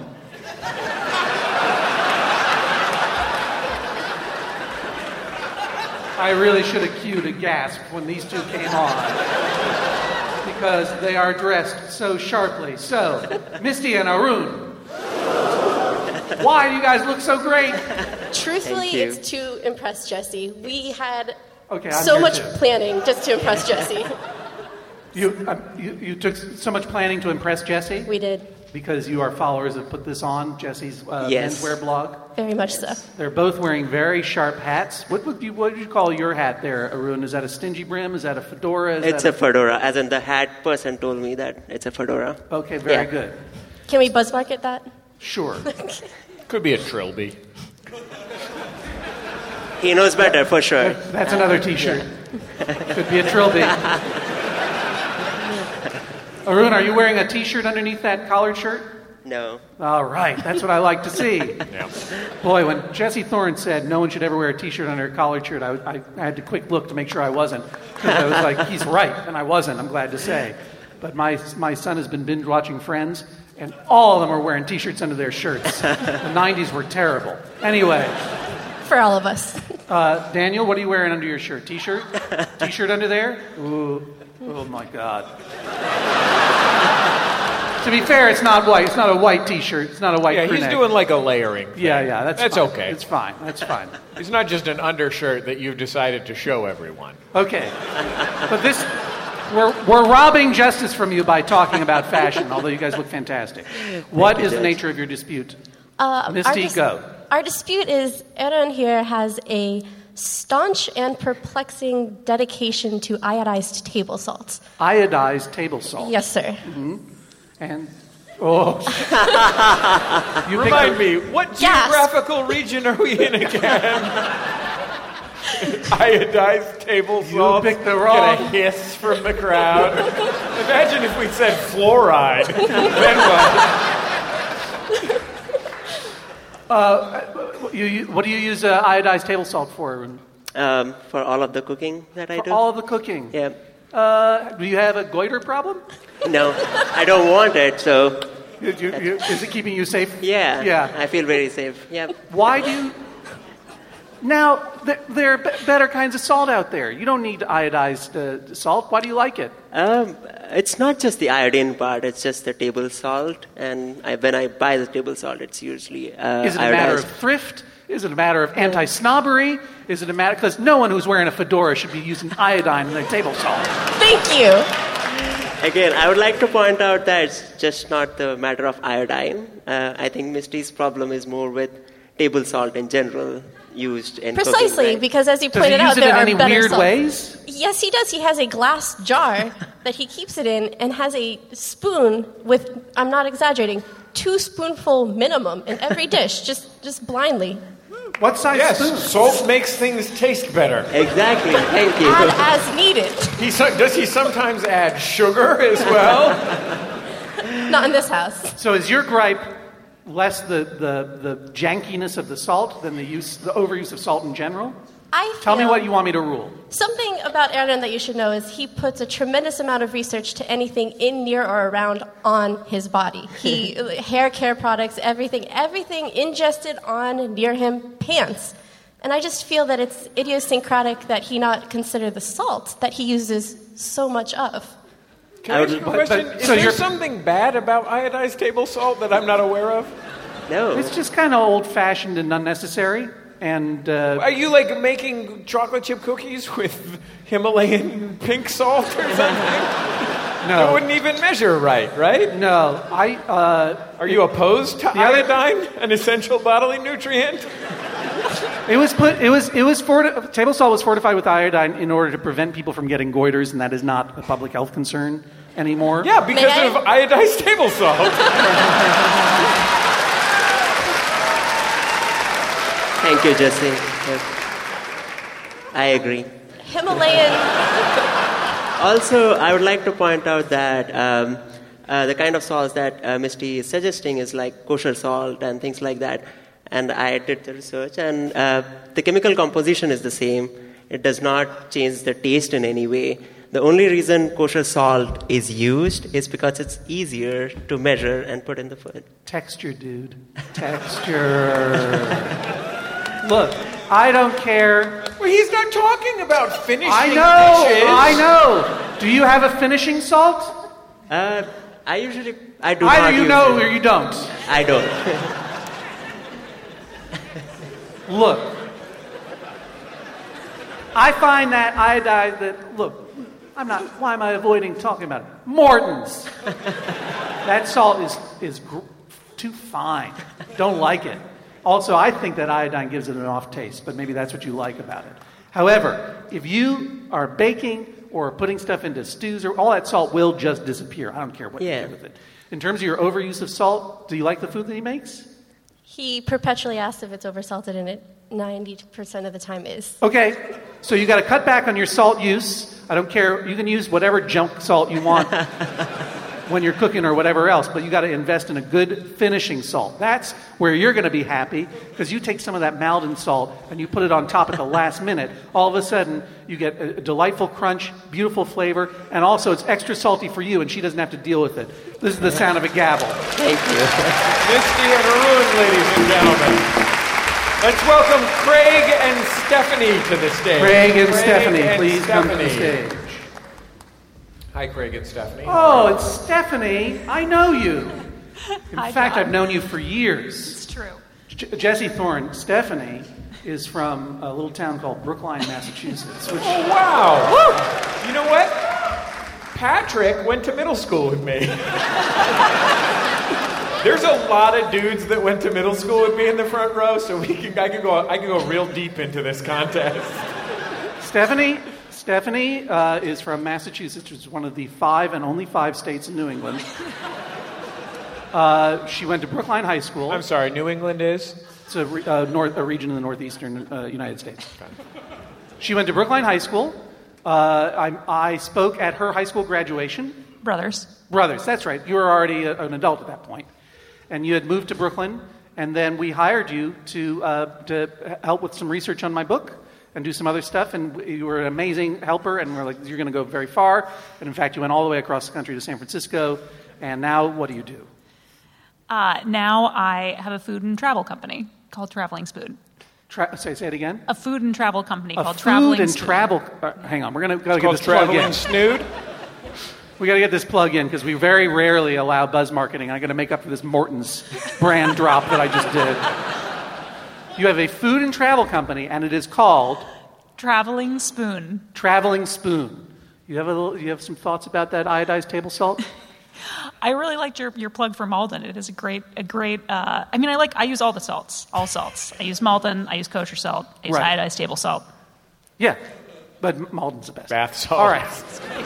I really should have cued a gasp when these two came on, because they are dressed so sharply. So, Misty and Arun, why do you guys look so great? Truthfully, Thank you. it's to impress Jesse. We had Okay, I'm so here much too. planning just to impress Jesse. You, um, you you took so much planning to impress Jesse? We did. Because you are followers of Put This On, Jesse's uh, Yes. menswear blog? Very much so. They're both wearing very sharp hats. What would you what would you call your hat there, Arun? Is that a stingy brim? Is that a fedora? Is It's that a fedora, as in the hat person told me that it's a fedora. Okay, very Yeah. good. Can we buzz market that? Sure. Could be a trilby. He knows better, for sure. That's another T-shirt. Could be a trilby. Arun, are you wearing a T-shirt underneath that collared shirt? No. All right, that's what I like to see. Yeah. Boy, when Jesse Thorne said no one should ever wear a T-shirt under a collared shirt, I, was- I, I had to quick look to make sure I wasn't. Because I was like, he's right, and I wasn't, I'm glad to say. But my, my son has been binge watching Friends, and all of them are wearing T-shirts under their shirts. The nineties were terrible. Anyway. For all of us. Uh, Daniel, what are you wearing under your shirt? T-shirt? T-shirt under there? Ooh, oh my God. To be fair, it's not white. It's not a white T-shirt. It's not a white Yeah, crew he's neck. doing like a layering thing. Yeah, yeah, that's That's fine. okay. It's fine. That's fine. It's not just an undershirt that you've decided to show everyone. Okay. But this, we're, we're robbing justice from you by talking about fashion, although you guys look fantastic. What you, is the Judge. nature of your dispute? Uh, Misty, our dis- go. Our dispute is Aaron here has a staunch and perplexing dedication to iodized table salts. Iodized table salt. Yes, sir. hmm And, oh. You picked Remind a- me, what Gasp. geographical region are we in again? Iodized table salt. picked the wrong- Get a hiss from the crowd. Imagine if we said fluoride. Then what? Uh, you, you, what do you use uh, iodized table salt for? Um, for all of the cooking that I For do. all of the cooking? Yeah. Uh, do you have a goiter problem? No, I don't want it, so. You, you, you, is it keeping you safe? Yeah. Yeah. I feel very safe. Yeah. Why do you... Now, th- there are be- better kinds of salt out there. You don't need iodized uh, salt. Why do you like it? Um, it's not just the iodine part, it's just the table salt. And I, when I buy the table salt, it's usually uh, Is it a matter of iodized. thrift? Is it a matter of anti-snobbery? Is it a matter... Because no one who's wearing a fedora should be using iodine in their table salt. Thank you. Again, I would like to point out that it's just not the matter of iodine. Uh, I think Misty's problem is more with table salt in general used in Precisely, cooking, right? because as you Does pointed he use out, it there in are any better weird salts. ways? Yes, he does. He has a glass jar that he keeps it in and has a spoon with, I'm not exaggerating, two spoonful minimum in every dish, just just blindly. What size yes, spoon? Salt makes things taste better. Exactly. Thank you. Add as needed. He so, does he sometimes add sugar as well? Not in this house. So is your gripe less the, the, the jankiness of the salt than the use the overuse of salt in general? I feel Tell me what you want me to rule. Something about Aaron that you should know is he puts a tremendous amount of research to anything in, near, or around on his body. He hair care products, everything, everything ingested on, near him, pants. And I just feel that it's idiosyncratic that he not consider the salt that he uses so much of. Can I ask you a question? Is so there you're- something bad about iodized table salt that I'm not aware of? No. It's just kind of old-fashioned and unnecessary. And uh, Are you like making chocolate chip cookies with Himalayan pink salt or something? No. It wouldn't even measure right, right? No. I. Uh, Are you opposed to iodine, an essential bodily nutrient? It was put. It was. It was. Forti- table salt was fortified with iodine in order to prevent people from getting goiters, and that is not a public health concern anymore. Yeah, because of iodized table salt. Thank you, Jesse. Yes. I agree. Himalayan. Also, I would like to point out that um, uh, the kind of salts that uh, Misty is suggesting is like kosher salt and things like that. And I did the research, and uh, the chemical composition is the same. It does not change the taste in any way. The only reason kosher salt is used is because it's easier to measure and put in the food. Texture, dude. Texture. Look, I don't care. Well, he's not talking about finishing I know. dishes. I know. Do you have a finishing salt? Uh, I usually I do Either not you use know it. or you don't. I don't. Look, I find that iodine that, look, I'm not, why am I avoiding talking about it? Morton's. That salt is, is gr- too fine. Don't like it. Also, I think that iodine gives it an off taste, but maybe that's what you like about it. However, if you are baking or putting stuff into stews, or all that salt will just disappear. I don't care what Yeah. you do with it. In terms of your overuse of salt, do you like the food that he makes? He perpetually asks if it's oversalted, and it ninety percent of the time is. Okay, so you got to cut back on your salt use. I don't care. You can use whatever junk salt you want when you're cooking or whatever else, but you got to invest in a good finishing salt. That's where you're going to be happy, because you take some of that Maldon salt and you put it on top at the last minute. All of a sudden, you get a delightful crunch, beautiful flavor, and also it's extra salty for you, and she doesn't have to deal with it. This is the sound of a gavel. Thank you. Misty and Arun, ladies and gentlemen. Let's welcome Craig and Stephanie to the stage. Craig and Stephanie, and please come to the Stephanie. stage. Hi, Craig and Stephanie. Oh, it's Stephanie. I know you. In Hi, fact, John. I've known you for years. It's true. J- Jesse Thorne, Stephanie, is from a little town called Brookline, Massachusetts. Which, Oh, wow. Woo! You know what? Patrick went to middle school with me. There's a lot of dudes that went to middle school with me in the front row, so we can I can go I can go real deep into this contest. Stephanie, Stephanie uh, is from Massachusetts, which is one of the five and only five states in New England. Uh, she went to Brookline High School. I'm sorry, New England is? It's a, re- uh, north, a region in the northeastern uh, United States. She went to Brookline High School. Uh, I, I spoke at her high school graduation. Brothers. Brothers, that's right. You were already a, an adult at that point. And you had moved to Brooklyn, and then we hired you to, uh, to help with some research on my book and do some other stuff, and you were an amazing helper, and we're like, you're going to go very far. And in fact, you went all the way across the country to San Francisco, and now what do you do? Uh, now I have a food and travel company called Traveling Spoon. Tra- say, say it again? A food and travel company A called food Traveling and Spoon. travel... Uh, hang on, we're going to get called this plug Traveling in. Snood? We got to get this plug in, because we very rarely allow buzz marketing. I'm going to make up for this Morton's brand drop that I just did. You have a food and travel company, and it is called Traveling Spoon. Traveling Spoon. You have a little, you have some thoughts about that iodized table salt? I really liked your, your plug for Malden. It is a great a great. Uh, I mean, I like I use all the salts, all salts. I use Malden. I use kosher salt. I use Right. iodized table salt. Yeah, but Malden's the best. Bath salt. All right.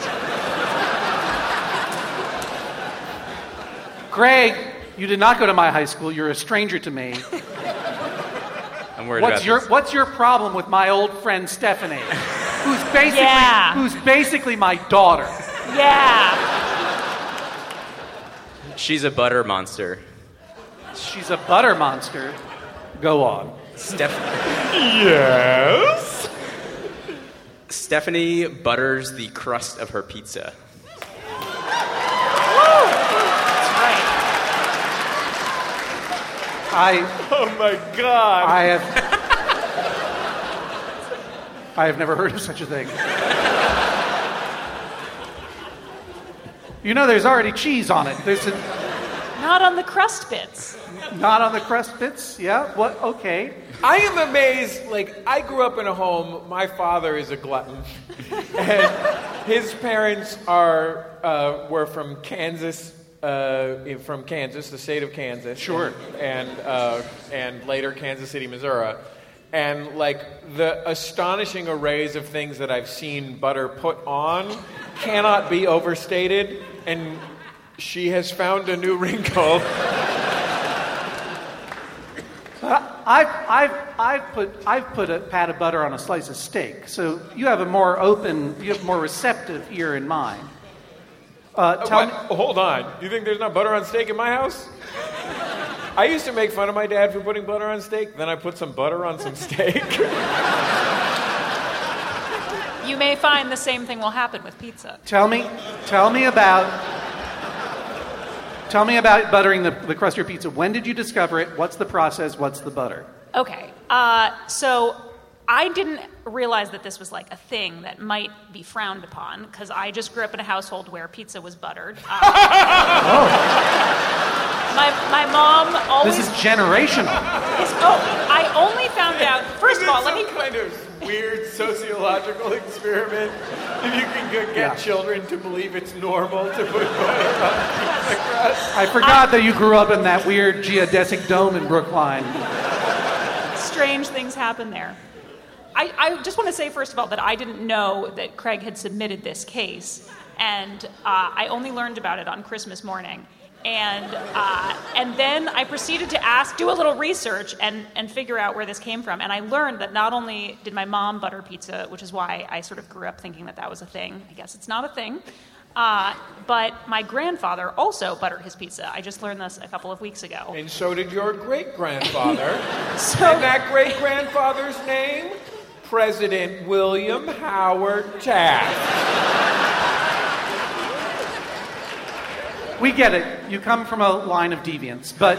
Greg, you did not go to my high school. You're a stranger to me. I'm worried What's about your this. What's your problem with my old friend Stephanie, who's basically Yeah. who's basically my daughter? Yeah. She's a butter monster. She's a butter monster. Go on. Stephanie. Yes. Stephanie butters the crust of her pizza. I. Oh my God. I have. I have never heard of such a thing. You know, there's already cheese on it. There's a, Not on the crust bits. not on the crust bits. Yeah. What? Okay. I am amazed. Like, I grew up in a home, my father is a glutton. And his parents are uh, were from Kansas, uh, from Kansas, the state of Kansas. Sure. And, and, uh, and later Kansas City, Missouri. And, like, the astonishing arrays of things that I've seen butter put on cannot be overstated. And she has found a new wrinkle. I've, I've, I've put I've put a pat of butter on a slice of steak, so you have a more open, you have a more receptive ear in mind. Uh, tell me, What? Hold on. You think there's not butter on steak in my house? I used to make fun of my dad for putting butter on steak. Then I put some butter on some steak. You may find the same thing will happen with pizza. tell me, tell me about, tell me about buttering the, the crust of your pizza. When did you discover it? What's the process? What's the butter? Okay, uh, so I didn't realize that this was like a thing that might be frowned upon because I just grew up in a household where pizza was buttered. Uh, oh. My, my mom always... This is generational. Is, oh, I only found out... First of all, let me... kind of weird sociological experiment. If you can go get Yeah. children to believe it's normal to put butter on pizza crust. I forgot that you grew up in that weird geodesic dome in Brookline. Strange things happen there. I, I just want to say, first of all, that I didn't know that Craig had submitted this case, and uh, I only learned about it on Christmas morning. And uh, and then I proceeded to ask, do a little research and, and figure out where this came from. And I learned that not only did my mom butter pizza, which is why I sort of grew up thinking that that was a thing. I guess it's not a thing. Uh, but my grandfather also buttered his pizza. I just learned this a couple of weeks ago. And so did your great-grandfather. So- and that great-grandfather's name? President William Howard Taft. We get it. You come from a line of deviants, but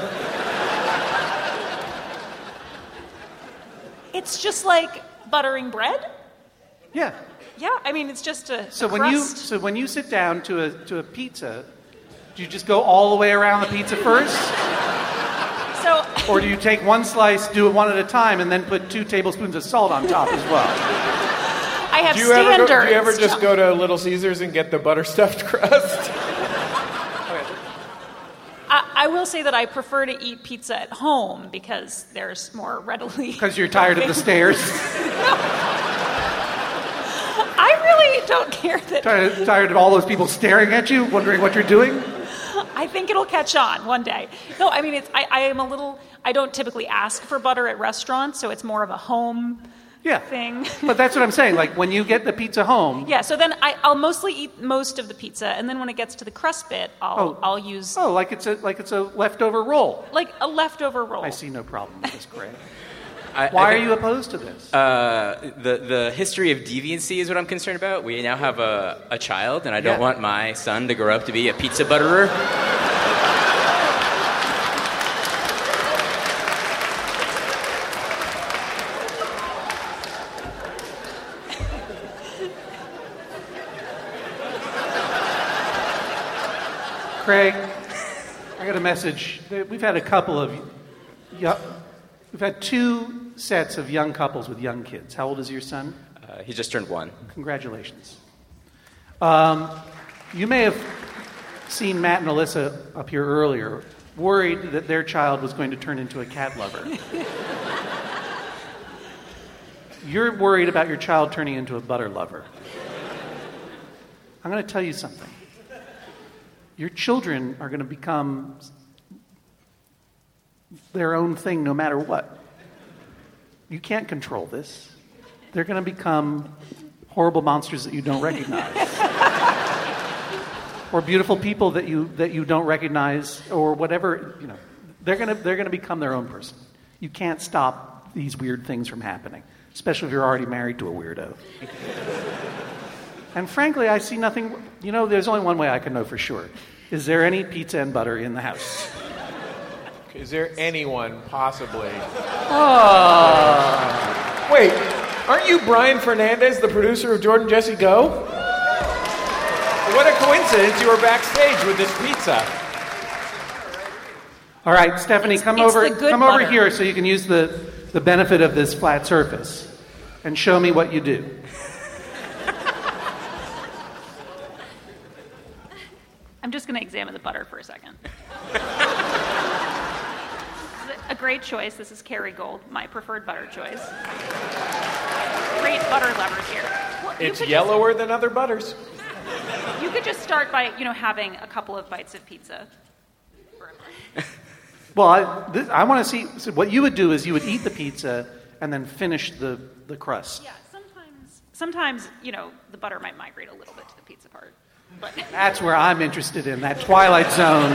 It's just like buttering bread? yeah. Yeah, I mean, it's just a, So a when you crust. so when you sit down to a to a pizza, do you just go all the way around the pizza first, So or do you take one slice, do it one at a time, and then put two tablespoons of salt on top as well? I have Do you, ever standards. go, do you ever just go to Little Caesars and get the butter stuffed crust? I, I will say that I prefer to eat pizza at home because there's more readily. Because you're tired of the stairs. I really don't care that. Tired, tired of all those people staring at you, wondering what you're doing. I think it'll catch on one day. No, I mean, it's. I, I am a little. I don't typically ask for butter at restaurants, so it's more of a home Yeah. thing. But that's what I'm saying. Like when you get the pizza home. Yeah. So then I, I'll mostly eat most of the pizza, and then when it gets to the crust bit, I'll Oh. I'll use Oh, like it's a like it's a leftover roll. like a leftover roll. I see no problem with this, Greg. I, Why I are think, you opposed to this? Uh, the the history of deviancy is what I'm concerned about. We now have a, a child, and I don't Yeah. want my son to grow up to be a pizza butterer. Craig, I got a message. We've had a couple of yo- we've had two sets of young couples with young kids. How old is your son? Uh, he just turned one. Congratulations. Um, you may have seen Matt and Alyssa up here earlier, worried that their child was going to turn into a cat lover. You're worried about your child turning into a butter lover. I'm going to tell you something. Your children are going to become their own thing no matter what. You can't control this. They're going to become horrible monsters that you don't recognize. Or beautiful people that you that you don't recognize, or whatever, you know. They're going to they're going to become their own person. You can't stop these weird things from happening, especially if you're already married to a weirdo. And frankly, I see nothing, you know, there's only one way I can know for sure. Is there any pizza and butter in the house? Is there anyone possibly? Oh. Wait, aren't you Brian Fernandez, the producer of Jordan Jesse Go? What a coincidence you were backstage with this pizza. All right, Stephanie, come it's over the good come butter. over here so you can use the, the benefit of this flat surface and show me what you do. I'm just going to examine the butter for a second. A great choice. This is Kerrygold, my preferred butter choice. Great butter lovers here. Well, you It's could yellower than other butters. Just, you could just start by, you know, having a couple of bites of pizza. Well, I, this, I want to see, so what you would do is you would eat the pizza and then finish the, the crust. Yeah, sometimes, sometimes, you know, the butter might migrate a little bit to the pizza part. But That's where I'm interested in, that Twilight Zone.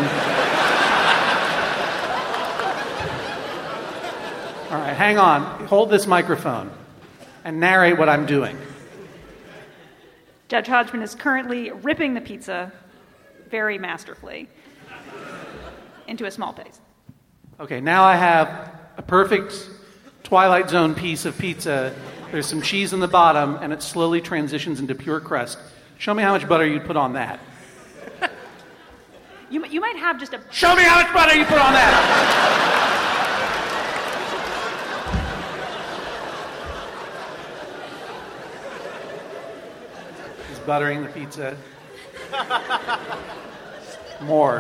All right, hang on. Hold this microphone and narrate what I'm doing. Judge Hodgman is currently ripping the pizza very masterfully into a small piece. Okay, now I have a perfect Twilight Zone piece of pizza. There's some cheese in the bottom, and it slowly transitions into pure crust. Show me how much butter you put on that. You, you might have just a... Show me how much butter you put on that! He's buttering the pizza. More.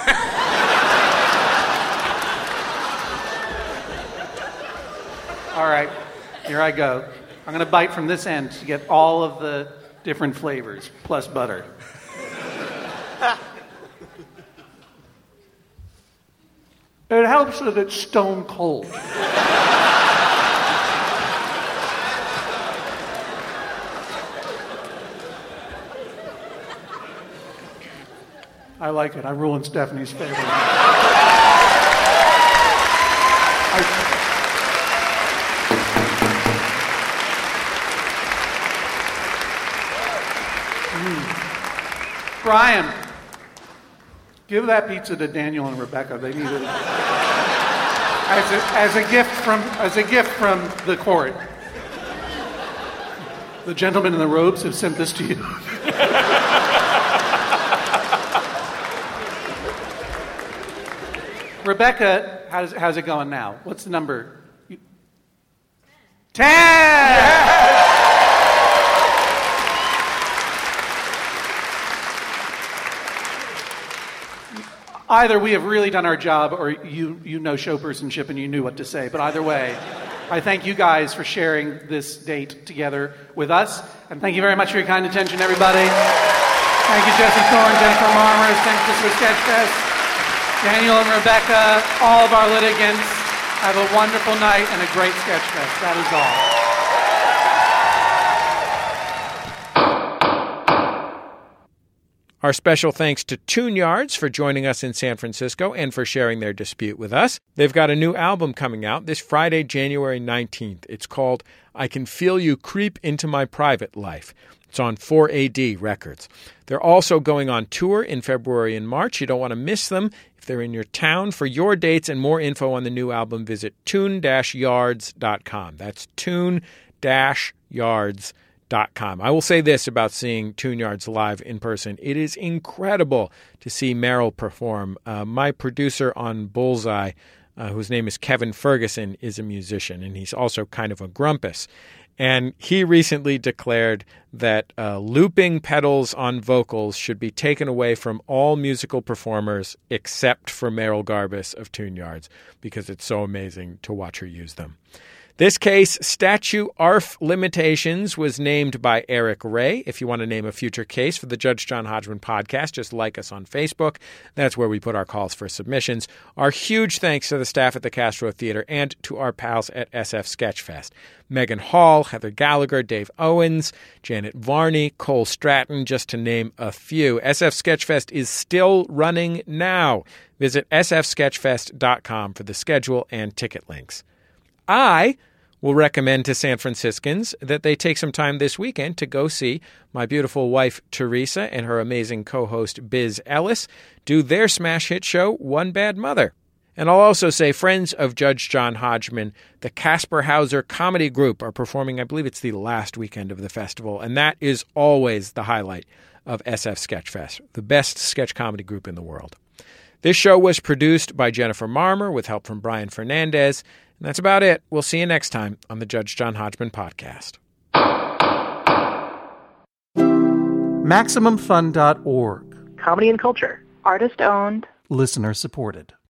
All right, here I go. I'm going to bite from this end to get all of the different flavors, plus butter. It helps that it's stone cold. I like it. I rule in Stephanie's favor. I, Brian, give that pizza to Daniel and Rebecca. They need it as a, as a gift from as a gift from the court. The gentlemen in the robes have sent this to you. Rebecca, how's how's it going now? What's the number? You... Ten. Yeah! Either we have really done our job, or you you know showpersonship and you knew what to say. But either way, I thank you guys for sharing this date together with us. And thank you very much for your kind attention, everybody. Thank you, Jesse Thorne, Jennifer Marmers. Thank you for Sketchfest. Daniel and Rebecca, all of our litigants. Have a wonderful night and a great Sketchfest. That is all. Our special thanks to Tune Yards for joining us in San Francisco and for sharing their dispute with us. They've got a new album coming out this Friday, January nineteenth. It's called I Can Feel You Creep Into My Private Life. It's on four A D Records. They're also going on tour in February and March. You don't want to miss them. If they're in your town, for your dates and more info on the new album, visit tune dash yards dot com. That's tune dash yards dot com. I will say this about seeing Tune Yards live in person. It is incredible to see Meryl perform. Uh, my producer on Bullseye uh, whose name is Kevin Ferguson, is a musician, and he's also kind of a grumpus. And he recently declared that uh, looping pedals on vocals should be taken away from all musical performers except for Meryl Garbus of Tune Yards, because it's so amazing to watch her use them. This case, Statute A R F Limitations, was named by Eric Ray. If you want to name a future case for the Judge John Hodgman podcast, just like us on Facebook. That's where we put our calls for submissions. Our huge thanks to the staff at the Castro Theater and to our pals at S F Sketchfest. Megan Hall, Heather Gallagher, Dave Owens, Janet Varney, Cole Stratton, just to name a few. S F Sketchfest is still running now. Visit s f sketchfest dot com for the schedule and ticket links. I will recommend to San Franciscans that they take some time this weekend to go see my beautiful wife, Teresa, and her amazing co-host, Biz Ellis, do their smash hit show, One Bad Mother. And I'll also say friends of Judge John Hodgman, the Casper Hauser Comedy Group, are performing, I believe it's the last weekend of the festival, and that is always the highlight of S F Sketchfest, the best sketch comedy group in the world. This show was produced by Jennifer Marmer with help from Brian Fernandez. And that's about it. We'll see you next time on the Judge John Hodgman podcast. Maximum Fun dot org. Comedy and culture. Artist owned. Listener supported.